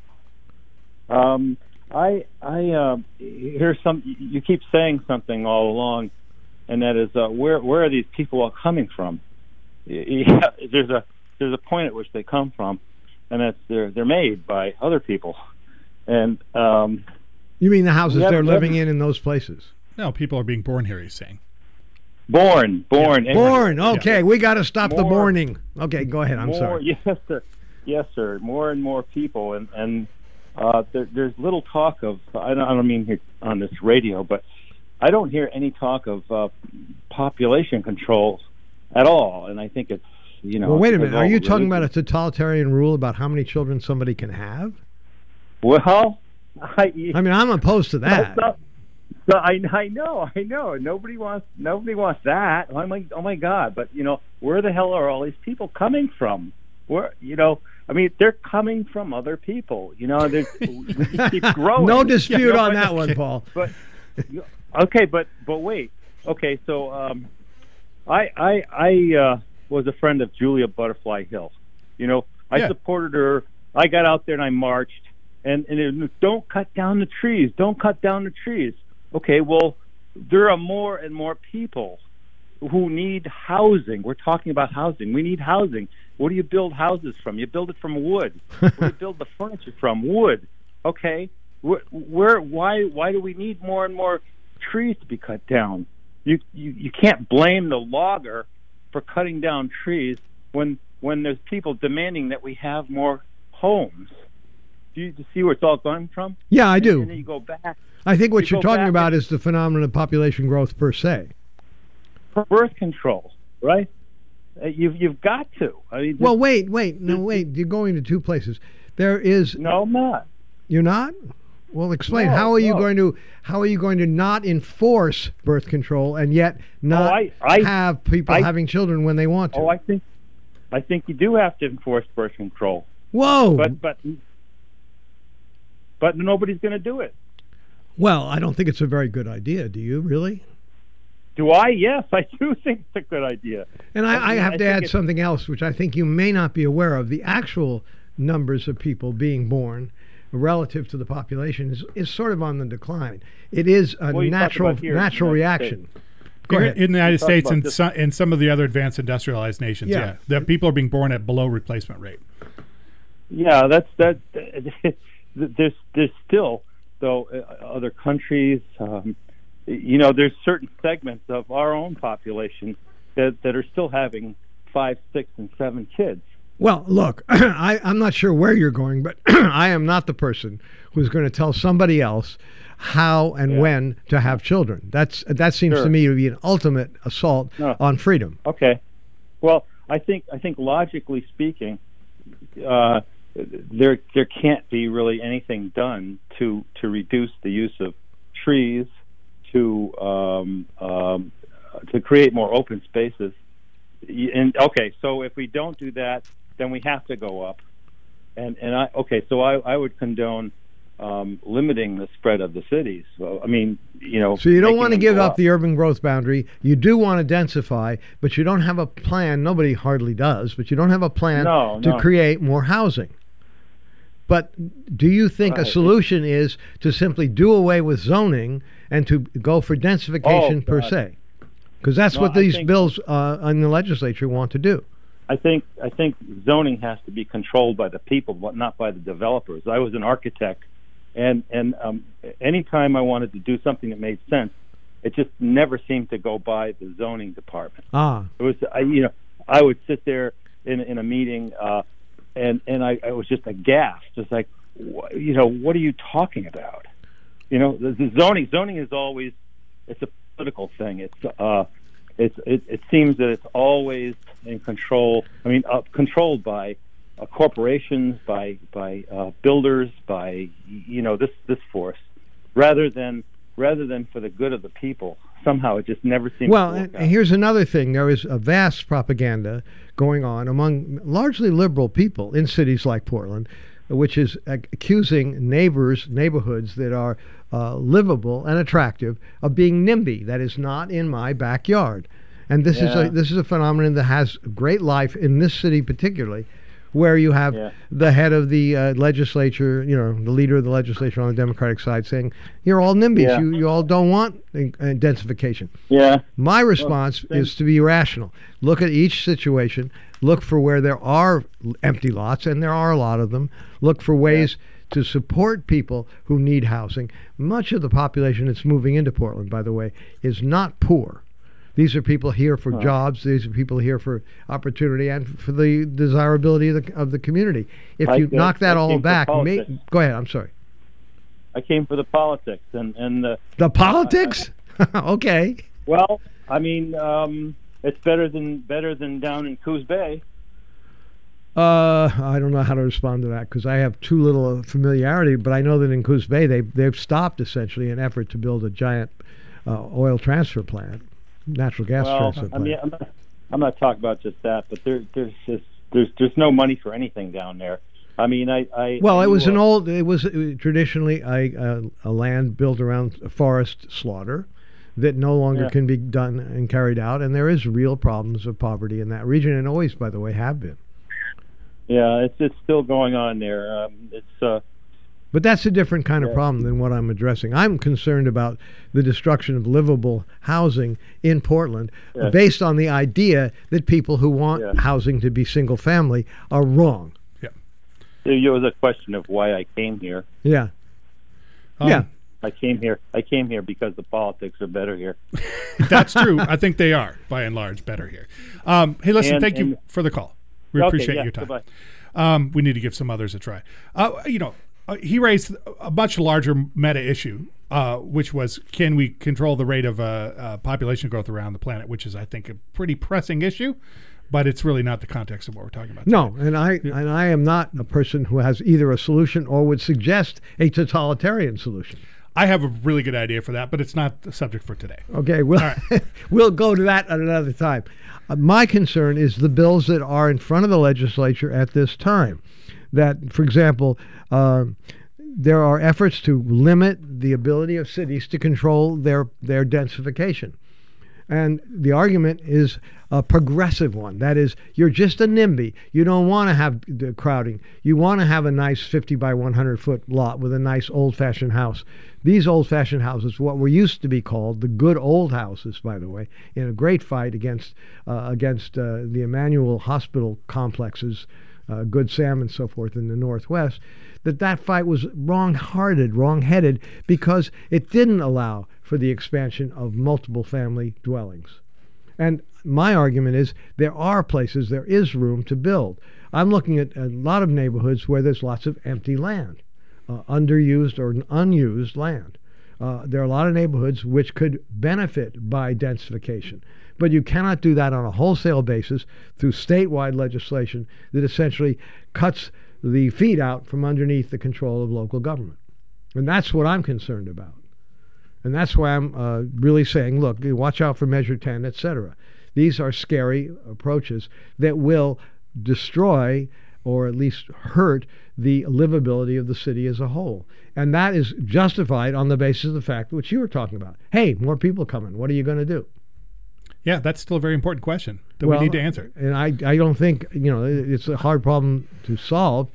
Um, I, I, uh, here's some. You keep saying something all along, and that is, uh, where, where are these people all coming from? Yeah, there's a, there's a point at which they come from, and that's they're, they're made by other people, and um, You mean the houses We they're haven't- living in in those places? No, people are being born here, he's saying. born, born, and- Born. Okay, we got to stop the More- borning. Okay, go ahead. I'm more, sorry. Yes, sir. Yes, sir. More and more people, and and uh, there, there's little talk of. I don't, I don't mean here on this radio, but I don't hear any talk of uh, population control at all. And I think it's you know. Well, wait a because minute. Are all you the talking about a religion- totalitarian rule about how many children somebody can have? Well, I. I mean, I'm opposed to that. So, so I, I know, I know. Nobody wants, nobody wants that. Oh my, oh my God! But you know, where the hell are all these people coming from? Where, you know, I mean, they're coming from other people. You know, they we just keep growing. No dispute You know, on but- that one, Paul. But okay, but but wait. Okay, so um, I I I uh, was a friend of Julia Butterfly Hill. You know, I Yeah. supported her. I got out there and I marched. And, and it was, don't cut down the trees. Don't cut down the trees. Okay, well, there are more and more people who need housing. We're talking about housing. We need housing. Where do you build houses from? You build it from wood. Where do you build the furniture from? Wood. Okay, where, where? Why? Why do we need more and more trees to be cut down? You you, you can't blame the logger for cutting down trees when when there's people demanding that we have more homes. Do you see where it's all coming from? Yeah, I And, do. and then you go back. I think what you you're go talking back about and- is the phenomenon of population growth per se. for birth control, right? Uh, you've you've got to. I mean, Well, wait, wait, no, wait. You're going to two places. There is. no, I'm not. You're not? Well, explain. No, how are you no. going to how are you going to not enforce birth control and yet not Oh, I- I- have people I- having children when they want to? Oh, I think I think you do have to enforce birth control, Whoa! but but but nobody's going to do it. Well, I don't think it's a very good idea. Do you really? Do I? Yes, I do think it's a good idea. And I, I I mean, have I to think add it's- something else, which I think you may not be aware of. The actual numbers of people being born relative to the population is, is sort of on the decline. It is a Well, you talk natural about here in the natural United reaction. Go Here ahead. in the United talk States about and this- some, and some of the other advanced industrialized nations, Yeah. yeah, that people are being born at below replacement rate. Yeah, that's that. There's there's still though uh, other countries. Um, you know, there's certain segments of our own population that that are still having five, six, and seven kids. Well, look, I, I'm not sure where you're going, but I am not the person who's going to tell somebody else how and Yeah. when to have children. That's that seems Sure. to me to be an ultimate assault No. on freedom. Okay. Well, I think I think logically speaking, uh, there there can't be really anything done to to reduce the use of trees, to um, um, to create more open spaces. Y- And okay, so if we don't do that, then we have to go up. And and I okay, so I, I would condone um, limiting the spread of the cities. So, I mean, you know. So you don't making want to them give go up the urban growth boundary. You do want to densify, but you don't have a plan. Nobody hardly does, but you don't have a plan No, to no. create more housing. But do you think a Right. solution is to simply do away with zoning and to go for densification Oh, per God. se? Because that's No, what I these think- bills uh, in the legislature want to do. I think I think zoning has to be controlled by the people, but not by the developers. I was an architect, and and um, anytime I wanted to do something that made sense, it just never seemed to go by the zoning department. Ah, It was, I, you know, I would sit there in in a meeting, uh, and and I, I was just aghast, just like, wh- you know, what are you talking about? You know, the, the zoning zoning is always it's a political thing. It's uh, it's it, it seems that it's always in control. I mean, uh, controlled by uh, corporations, by by uh, builders, by you know this this force, rather than rather than for the good of the people. Somehow, it just never seems. well, to work and out. here's another thing. There is a vast propaganda going on among largely liberal people in cities like Portland, which is ac- accusing neighbors, neighborhoods that are uh, livable and attractive of being NIMBY. That is not in my backyard. And this is Yeah. a this is a phenomenon that has great life in this city particularly, where you have Yeah. the head of the uh, legislature, you know, the leader of the legislature on the Democratic side saying, you're all NIMBYs. Yeah. You, you all don't want uh, densification. Yeah. My response then- is to be rational. Look at each situation. Look for where there are l- empty lots, and there are a lot of them. Look for ways to support people who need housing. Much of the population that's moving into Portland, by the way, is not poor. These are people here for jobs. These are people here for opportunity and for the desirability of the, of the community. If I you did- knock that I all came for back, may, politics. go ahead. I'm sorry. I came for the politics and and the The politics? Okay. well, I mean, um, it's better than better than down in Coos Bay. Uh, I don't know how to respond to that because I have too little uh, familiarity. But I know that in Coos Bay, they they've stopped essentially an effort to build a giant uh, oil transfer plant, natural gas well, transfer I plant. mean, I'm not, I'm not talking about just that, but there, there's just there's there's no money for anything down there. I mean, I, I well, I it was knew an a- old. It was uh, traditionally a, a a land built around forest slaughter that no longer Yeah. can be done and carried out, and there is real problems of poverty in that region, and always, by the way, have been. Yeah, it's it's still going on there. Um, it's uh, But that's a different kind of Yeah. problem than what I'm addressing. I'm concerned about the destruction of livable housing in Portland Yeah. based on the idea that people who want Yeah. housing to be single family are wrong. it was a question of why I came here. Yeah. Um, yeah. I came here. I came here because the politics are better here. That's true. I think they are, by and large, better here. Um, hey, listen, And- thank you and- for the call. We Okay, appreciate yeah, your time. goodbye. Um, we need to give some others a try. Uh, you know, uh, he raised a much larger meta issue, uh, which was, can we control the rate of uh, uh, population growth around the planet, which is, I think, a pretty pressing issue, but it's really not the context of what we're talking about today. No, and I and I am not a person who has either a solution or would suggest a totalitarian solution. I have a really good idea for that, but it's not the subject for today. Okay, we'll, right. we'll go to that at another time. Uh, my concern is the bills that are in front of the legislature at this time. That, for example, uh, there are efforts to limit the ability of cities to control their, their densification. And the argument is a progressive one. That is, you're just a NIMBY. You don't want to have the crowding. You want to have a nice fifty by one hundred foot lot with a nice old-fashioned house. These old-fashioned houses, what were used to be called the good old houses, by the way, in a great fight against uh, against uh, the Emmanuel Hospital complexes, uh, Good Sam and so forth in the Northwest, that that fight was wrong-hearted, wrong-headed, because it didn't allow for the expansion of multiple family dwellings. And my argument is there are places, there is room to build. I'm looking at a lot of neighborhoods where there's lots of empty land, uh, underused or unused land. Uh, there are a lot of neighborhoods which could benefit by densification. But you cannot do that on a wholesale basis through statewide legislation that essentially cuts the feet out from underneath the control of local government. And that's what I'm concerned about. And that's why I'm uh, really saying, look, watch out for Measure ten, et cetera. These are scary approaches that will destroy or at least hurt the livability of the city as a whole. And that is justified on the basis of the fact which you were talking about. Hey, more people coming. What are you going to do? Yeah, that's still a very important question that well, we need to answer. And I, I don't think, you know, it's a hard problem to solve.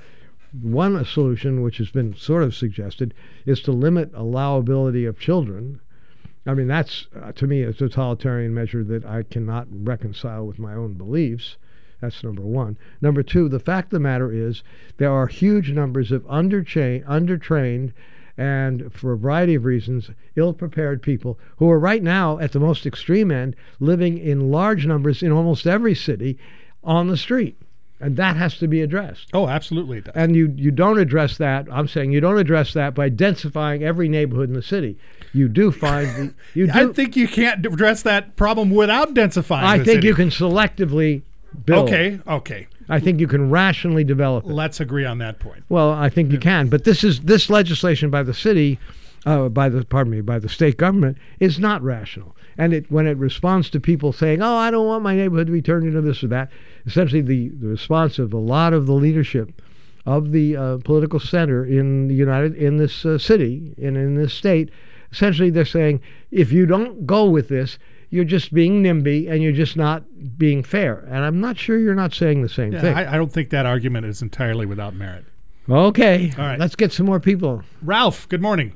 One solution, which has been sort of suggested, is to limit allowability of children. I mean, that's, uh, to me, a totalitarian measure that I cannot reconcile with my own beliefs. That's number one. Number two, the fact of the matter is there are huge numbers of undercha- undertrained and, for a variety of reasons, ill-prepared people who are right now, at the most extreme end, living in large numbers in almost every city on the street. And that has to be addressed. Oh, absolutely it does. And you, you don't address that, I'm saying you don't address that by densifying every neighborhood in the city. You do find the... You do, I think you can't address that problem without densifying I the think city. you can selectively build. Okay, okay. I think you can rationally develop it. Let's agree on that point. Well, I think you can. But this is this legislation by the city, uh, by the pardon me, by the state government is not rational. And it when it responds to people saying, "Oh, I don't want my neighborhood to be turned into this or that," essentially the, the response of a lot of the leadership of the uh, political center in the United in this uh, city and in this state, essentially they're saying, if you don't go with this, you're just being NIMBY and you're just not being fair. And I'm not sure you're not saying the same Yeah, thing. I, I don't think that argument is entirely without merit. Okay. All right. Let's get some more people. Ralph, good morning.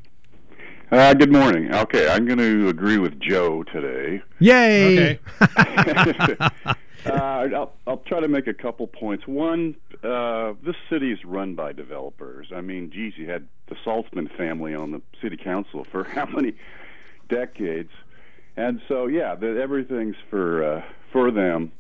Uh, good morning. Okay, I'm going to agree with Joe today. Yay! Okay. uh, I'll, I'll try to make a couple points. One, uh, this city is run by developers. I mean, geez, you had the Saltzman family on the city council for how many decades? And so, yeah, the, everything's for uh, for them.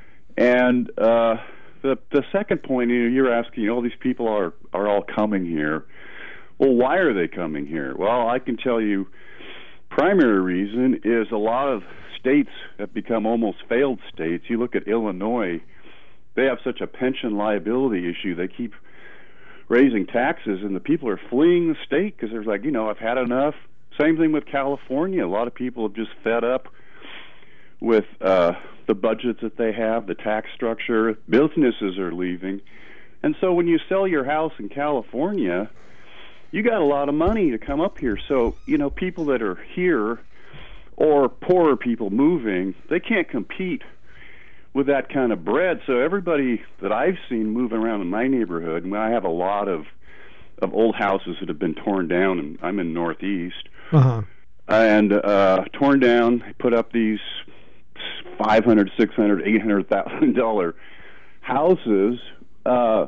And uh, the the second point, you know, you're asking, all these people are are all coming here. Well, why are they coming here? Well, I can tell you, primary reason is a lot of states have become almost failed states. You look at Illinois, they have such a pension liability issue. They keep raising taxes, and the people are fleeing the state because they're like, you know, I've had enough. Same thing with California. A lot of people have just fed up with uh, the budgets that they have, the tax structure. Businesses are leaving. And so when you sell your house in California, you got a lot of money to come up here. So, you know, people that are here or poorer people moving, they can't compete with that kind of bread. So everybody that I've seen moving around in my neighborhood, and I have a lot of, of old houses that have been torn down, and I'm in Northeast, Uh-huh. and uh, torn down, put up these five hundred, six hundred, eight hundred thousand dollar houses. Uh,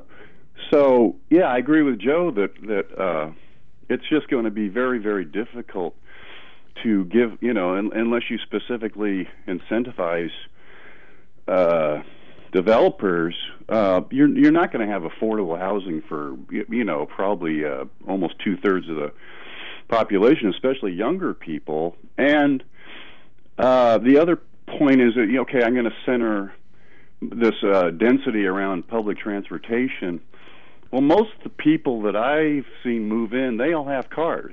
so yeah, I agree with Joe that that uh, it's just going to be very, very difficult to give, you know, un- unless you specifically incentivize uh, developers, uh, you're you're not going to have affordable housing for you, you know probably uh, almost two thirds of the population, especially younger people. And uh, the other point is that you know, okay, I'm going to center this uh, density around public transportation. Well, most of the people that I've seen move in, they all have cars,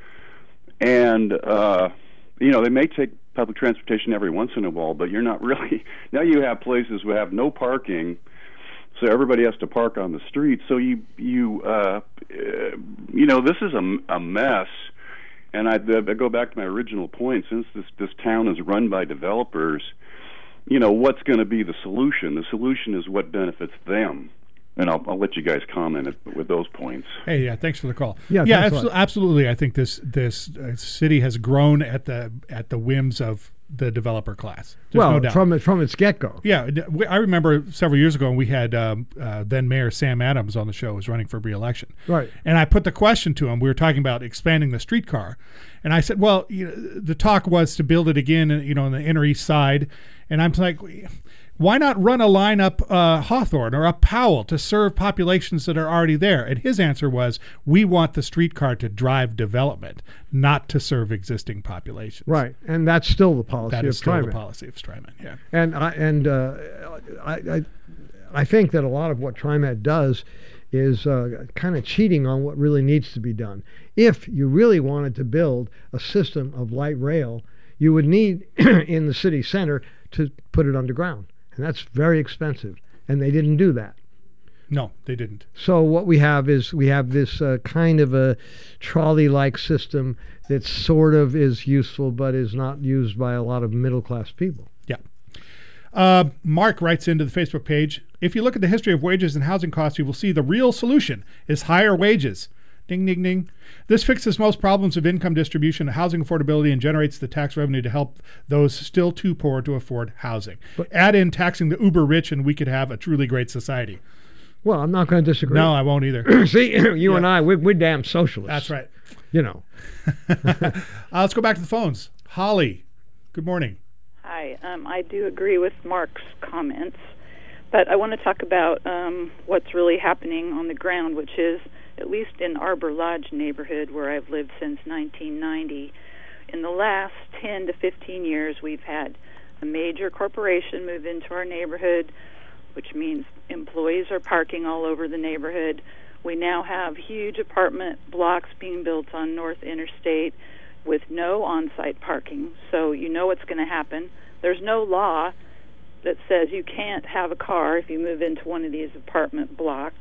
and uh, you know they may take public transportation every once in a while, but you're not really. Now you have places who have no parking, so everybody has to park on the street. So you you uh, uh, you know this is a, a mess. And I, I go back to my original point. Since this this town is run by developers, you know what's going to be the solution? The solution is what benefits them. And I'll, I'll let you guys comment with those points. Hey, yeah, thanks for the call. Yeah, yeah, abso- absolutely. I think this this uh, city has grown at the at the whims of the developer class. There's well, no doubt. from from its get-go. Yeah, I remember several years ago when we had um, uh, then Mayor Sam Adams on the show, was running for re-election. Right. And I put the question to him. We were talking about expanding the streetcar, and I said, "Well, you know, the talk was to build it again, you know, on the inner east side." And I'm like, why not run a line up uh, Hawthorne or up Powell to serve populations that are already there? And his answer was, we want the streetcar to drive development, not to serve existing populations. Right, and that's still the policy That of is still TriMet. the policy of TriMet, yeah. And I and uh, I, I I think that a lot of what TriMet does is uh, kind of cheating on what really needs to be done. If you really wanted to build a system of light rail, you would need in the city center to put it underground. And that's very expensive, and they didn't do that. No, they didn't. So what we have is we have this uh, kind of a trolley-like system that sort of is useful, but is not used by a lot of middle-class people. Yeah. Uh, Mark writes into the Facebook page, if you look at the history of wages and housing costs, you will see the real solution is higher wages. Ding, ding, ding. This fixes most problems of income distribution, housing affordability, and generates the tax revenue to help those still too poor to afford housing. But add in taxing the uber rich, and we could have a truly great society. Well, I'm not going to disagree. No, I won't either. See, you yeah. and I, we're, we're damn socialists. That's right. You know. uh, let's go back to the phones. Holly, good morning. Hi. Um, I do agree with Mark's comments, but I want to talk about um, what's really happening on the ground, which is, at least in Arbor Lodge neighborhood, where I've lived since nineteen ninety, in the last ten to fifteen years, we've had a major corporation move into our neighborhood, which means employees are parking all over the neighborhood. We now have huge apartment blocks being built on North Interstate with no on-site parking, so you know what's going to happen. There's no law that says you can't have a car if you move into one of these apartment blocks.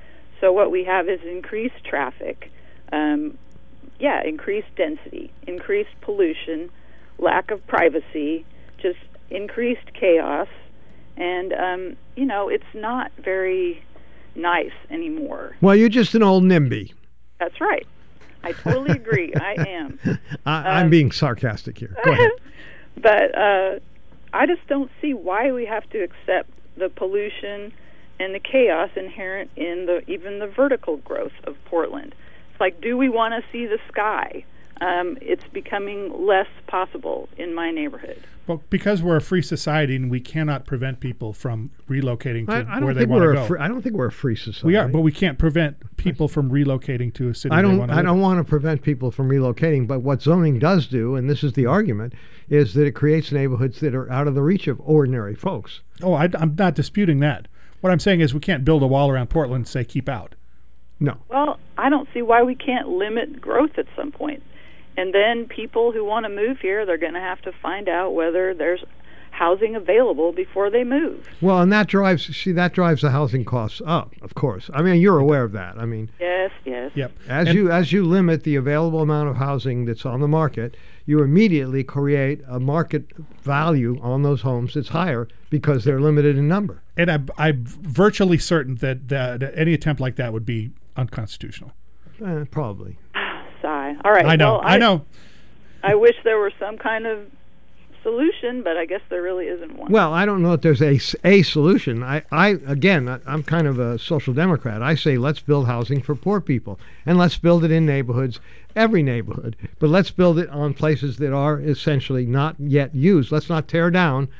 So what we have is increased traffic, um, yeah, increased density, increased pollution, lack of privacy, just increased chaos, and, um, you know, it's not very nice anymore. Well, you're just an old NIMBY. That's right. I totally agree. I am. I, I'm um, being sarcastic here. Go ahead. But uh, I just don't see why we have to accept the pollution and the chaos inherent in the even the vertical growth of Portland. It's like, do we want to see the sky? Um, it's becoming less possible in my neighborhood. Well, because we're a free society and we cannot prevent people from relocating to I, I where don't they think want to we're go. a free, I don't think we're a free society. We are, but we can't prevent people from relocating to a city I they don't. want to I live don't in. want to prevent people from relocating. But what zoning does do, and this is the argument, is that it creates neighborhoods that are out of the reach of ordinary folks. Oh, I, I'm not disputing that. What I'm saying is we can't build a wall around Portland and say keep out. No. Well, I don't see why we can't limit growth at some point. And then people who want to move here, they're going to have to find out whether there's housing available before they move. Well, and that drives, see, that drives the housing costs up, of course. I mean, you're aware of that. I mean, Yes, yes. Yep. as And- you as you limit the available amount of housing that's on the market, you immediately create a market value on those homes that's higher because they're limited in number. And I, I'm virtually certain that, that any attempt like that would be unconstitutional. Eh, probably. Sigh. All right. I know. Well, I know. I wish there were some kind of solution, but I guess there really isn't one. Well, I don't know if there's a, s- a solution. I, I again, I, I'm kind of a social democrat. I say let's build housing for poor people, and let's build it in neighborhoods, every neighborhood. But let's build it on places that are essentially not yet used. Let's not tear down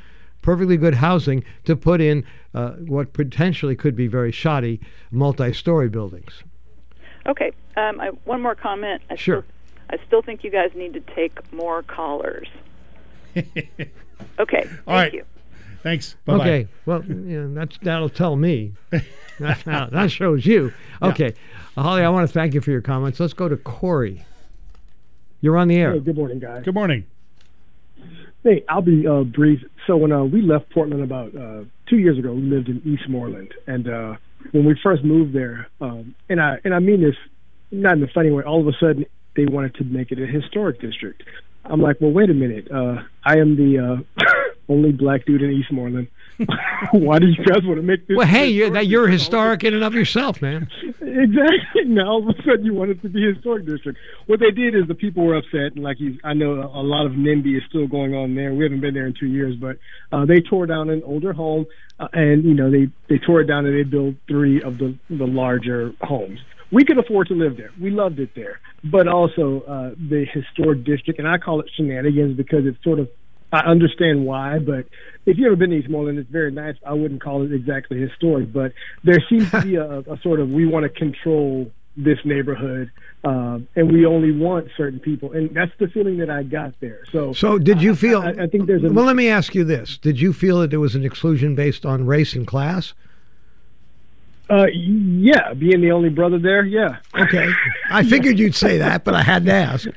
perfectly good housing to put in uh, what potentially could be very shoddy multi-story buildings. Okay. Um, I, one more comment. I Sure. Still, I still think you guys need to take more callers. Okay. Thank All right. you. Thanks. Bye-bye. Okay. Well, you know, that's, that'll tell me. that, that shows you. Okay. Uh, Holly, I want to thank you for your comments. Let's go to Corey. You're on the air. Hey, good morning, guys. Good morning. Hey, I'll be uh, brief. So when uh, we left Portland about uh, two years ago, we lived in Eastmoreland, and uh, when we first moved there, um, and I and I mean this not in a funny way. All of a sudden, they wanted to make it a historic district. I'm like, well, wait a minute. Uh, I am the uh, only black dude in Eastmoreland. Why do you guys want to make this? Well, hey, you're, that you're historic in and of yourself, man. Exactly. Now all of a sudden you want it to be a historic district. What they did is the people were upset, and like you, I know a lot of NIMBY is still going on there. We haven't been there in two years, but uh, they tore down an older home, uh, and you know they they tore it down and they built three of the the larger homes. We could afford to live there. We loved it there, but also uh, the historic district, and I call it shenanigans because it's sort of. I understand why, but if you've ever been to Eastmoreland, it's very nice. I wouldn't call it exactly historic, but there seems to be a, a sort of, we want to control this neighborhood, uh, and we only want certain people. And that's the feeling that I got there. So, so did you feel, I, I, I think there's a, well, let me ask you this. Did you feel that there was an exclusion based on race and class? Uh, yeah, being the only brother there, yeah. Okay. I figured you'd say that, but I had to ask.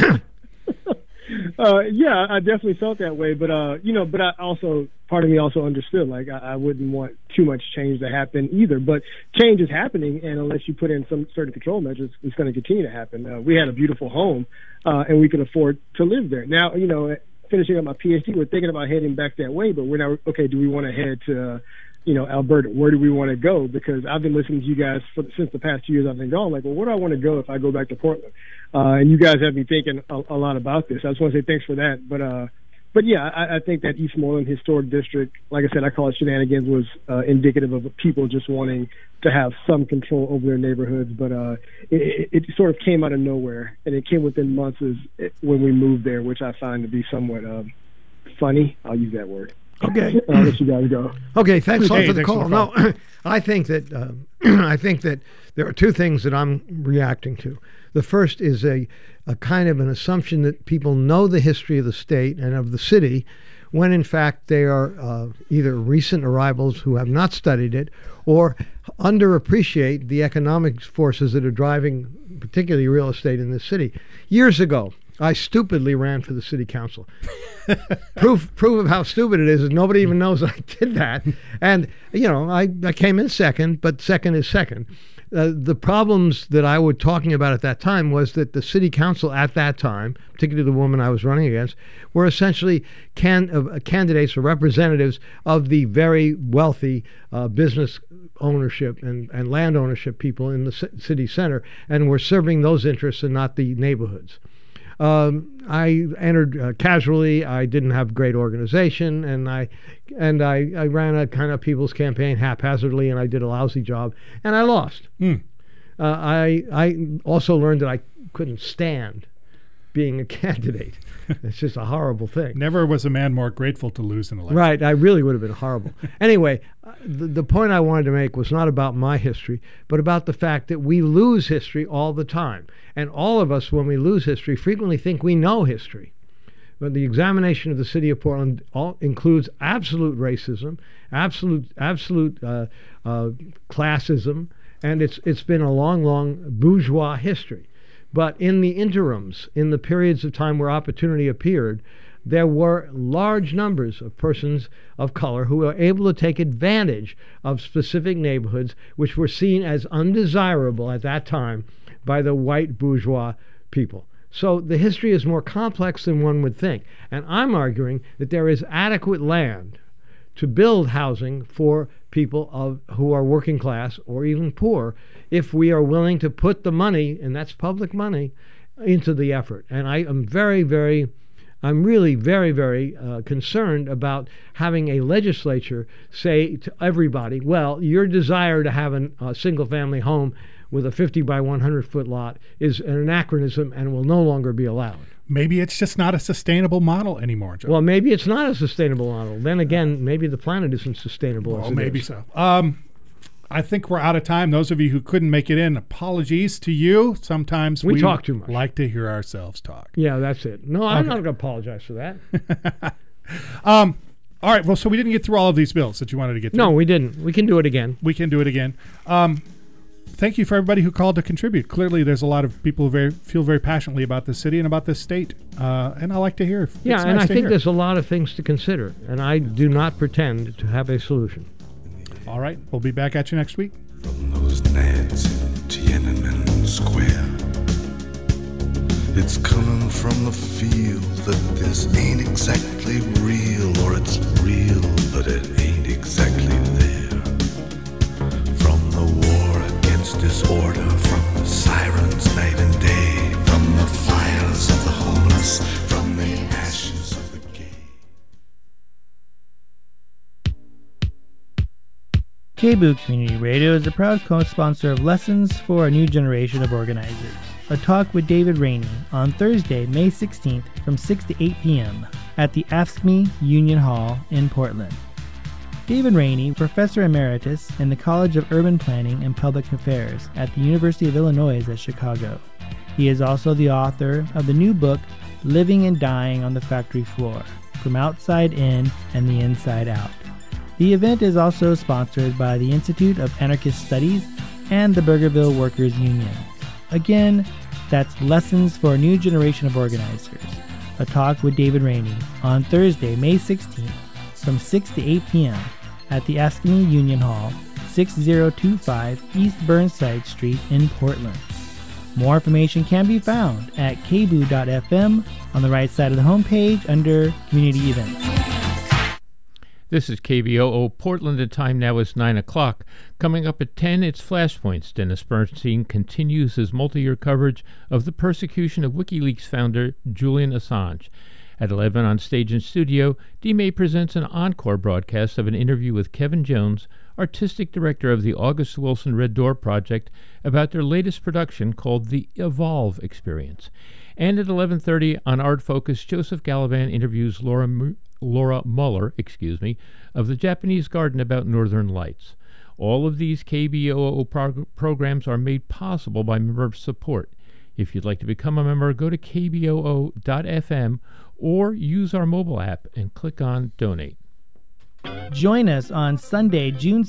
Uh, yeah, I definitely felt that way, but uh, you know, but I also, part of me also understood, like I, I wouldn't want too much change to happen either. But change is happening, and unless you put in some certain control measures, it's going to continue to happen. Uh, we had a beautiful home, uh, and we could afford to live there. Now, you know, finishing up my PhD, we're thinking about heading back that way, but we're not. Okay, do we want to head to, uh, you know, Alberta? Where do we want to go? Because I've been listening to you guys for, since the past two years. I've been going like, well, where do I want to go if I go back to Portland? Uh, and you guys have me thinking a, a lot about this. I just want to say thanks for that. But, uh, but yeah, I, I think that Eastmoreland Historic District, like I said, I call it shenanigans, was uh, indicative of people just wanting to have some control over their neighborhoods. But uh, it, it, it sort of came out of nowhere, and it came within months as, when we moved there, which I find to be somewhat um, funny. I'll use that word. Okay. I'll let you guys go. Okay, thanks a lot Hey, for the thanks call. for the call. No, I think that uh, I think that there are two things that I'm reacting to. The first is a, a kind of an assumption that people know the history of the state and of the city, when in fact they are uh, either recent arrivals who have not studied it or underappreciate the economic forces that are driving particularly real estate in this city. Years ago, I stupidly ran for the city council. proof proof of how stupid it is is nobody even knows I did that. And, you know, I, I came in second, but second is second. Uh, the problems that I was talking about at that time was that the city council at that time, particularly the woman I was running against, were essentially can, uh, candidates or representatives of the very wealthy uh, business ownership and, and land ownership people in the c- city center, and were serving those interests and not the neighborhoods. Um, I entered uh, casually. I didn't have great organization, and I and I, I ran a kind of people's campaign haphazardly, and I did a lousy job, and I lost. Mm. Uh, I I also learned that I couldn't stand being a candidate. It's just a horrible thing. Never was a man more grateful to lose an election. Right, I really would have been horrible. Anyway, uh, the, the point I wanted to make was not about my history, but about the fact that we lose history all the time. And all of us, when we lose history, frequently think we know history. But the examination of the city of Portland all includes absolute racism, absolute absolute uh, uh, classism, and it's it's been a long, long bourgeois history. But in the interims, in the periods of time where opportunity appeared, there were large numbers of persons of color who were able to take advantage of specific neighborhoods which were seen as undesirable at that time by the white bourgeois people. So the history is more complex than one would think. And I'm arguing that there is adequate land to build housing for people of who are working class or even poor, if we are willing to put the money, and that's public money, into the effort. And I am very, very, I'm really very, very uh, concerned about having a legislature say to everybody, well, your desire to have a uh, single-family home with a fifty by one hundred foot lot is an anachronism and will no longer be allowed. maybe it's just not a sustainable model anymore, Joe. Well, maybe it's not a sustainable model. Then again, maybe the planet isn't sustainable. Well, as it maybe is. so. Um, I think we're out of time. Those of you who couldn't make it in, apologies to you. Sometimes we, we talk too much. Like to hear ourselves talk. Yeah, that's it. No, I'm Okay. not going to apologize for that. um, all right. Well, so we didn't get through all of these bills that you wanted to get through. No, we didn't. We can do it again. We can do it again. Um, thank you for everybody who called to contribute. Clearly, there's a lot of people who very, feel very passionately about this city and about this state. Uh, and I like to hear. Yeah, it's and nice I to think hear. there's a lot of things to consider, and I do not pretend to have a solution. All right. We'll be back at you next week. From those Nads in Tiananmen Square, it's coming from the feel that this ain't exactly real, or it's real, but it ain't exactly there. From the war against disorder, from the sirens night and day, from the fires of the homeless, from the ashes of the gay. K B O O Community Radio is a proud co-sponsor of Lessons for a New Generation of Organizers, a talk with David Rainey on Thursday, May sixteenth from six to eight p.m. at the AFSCME Union Hall in Portland. David Rainey, Professor Emeritus in the College of Urban Planning and Public Affairs at the University of Illinois at Chicago. He is also the author of the new book, Living and Dying on the Factory Floor, From Outside In and the Inside Out. The event is also sponsored by the Institute of Anarchist Studies and the Burgerville Workers Union. Again, that's Lessons for a New Generation of Organizers, a talk with David Rainey on Thursday, May sixteenth from six to eight p.m. at the AFSCME Union Hall, six oh two five East Burnside Street in Portland. More information can be found at k b o o dot f m on the right side of the homepage under Community Events. This is K B O O Portland. The time now is nine o'clock. Coming up at ten, it's Flashpoints. Dennis Bernstein continues his multi-year coverage of the persecution of WikiLeaks founder Julian Assange. At eleven on Stage and Studio, D-May presents an encore broadcast of an interview with Kevin Jones, artistic director of the August Wilson Red Door Project, about their latest production called The Evolve Experience. And at eleven thirty on Art Focus, Joseph Gallivan interviews Laura M- Laura Muller, excuse me, of the Japanese Garden about Northern Lights. All of these K B O O prog- programs are made possible by member support. If you'd like to become a member, go to k b o o dot f m or use our mobile app and click on Donate. Join us on Sunday, June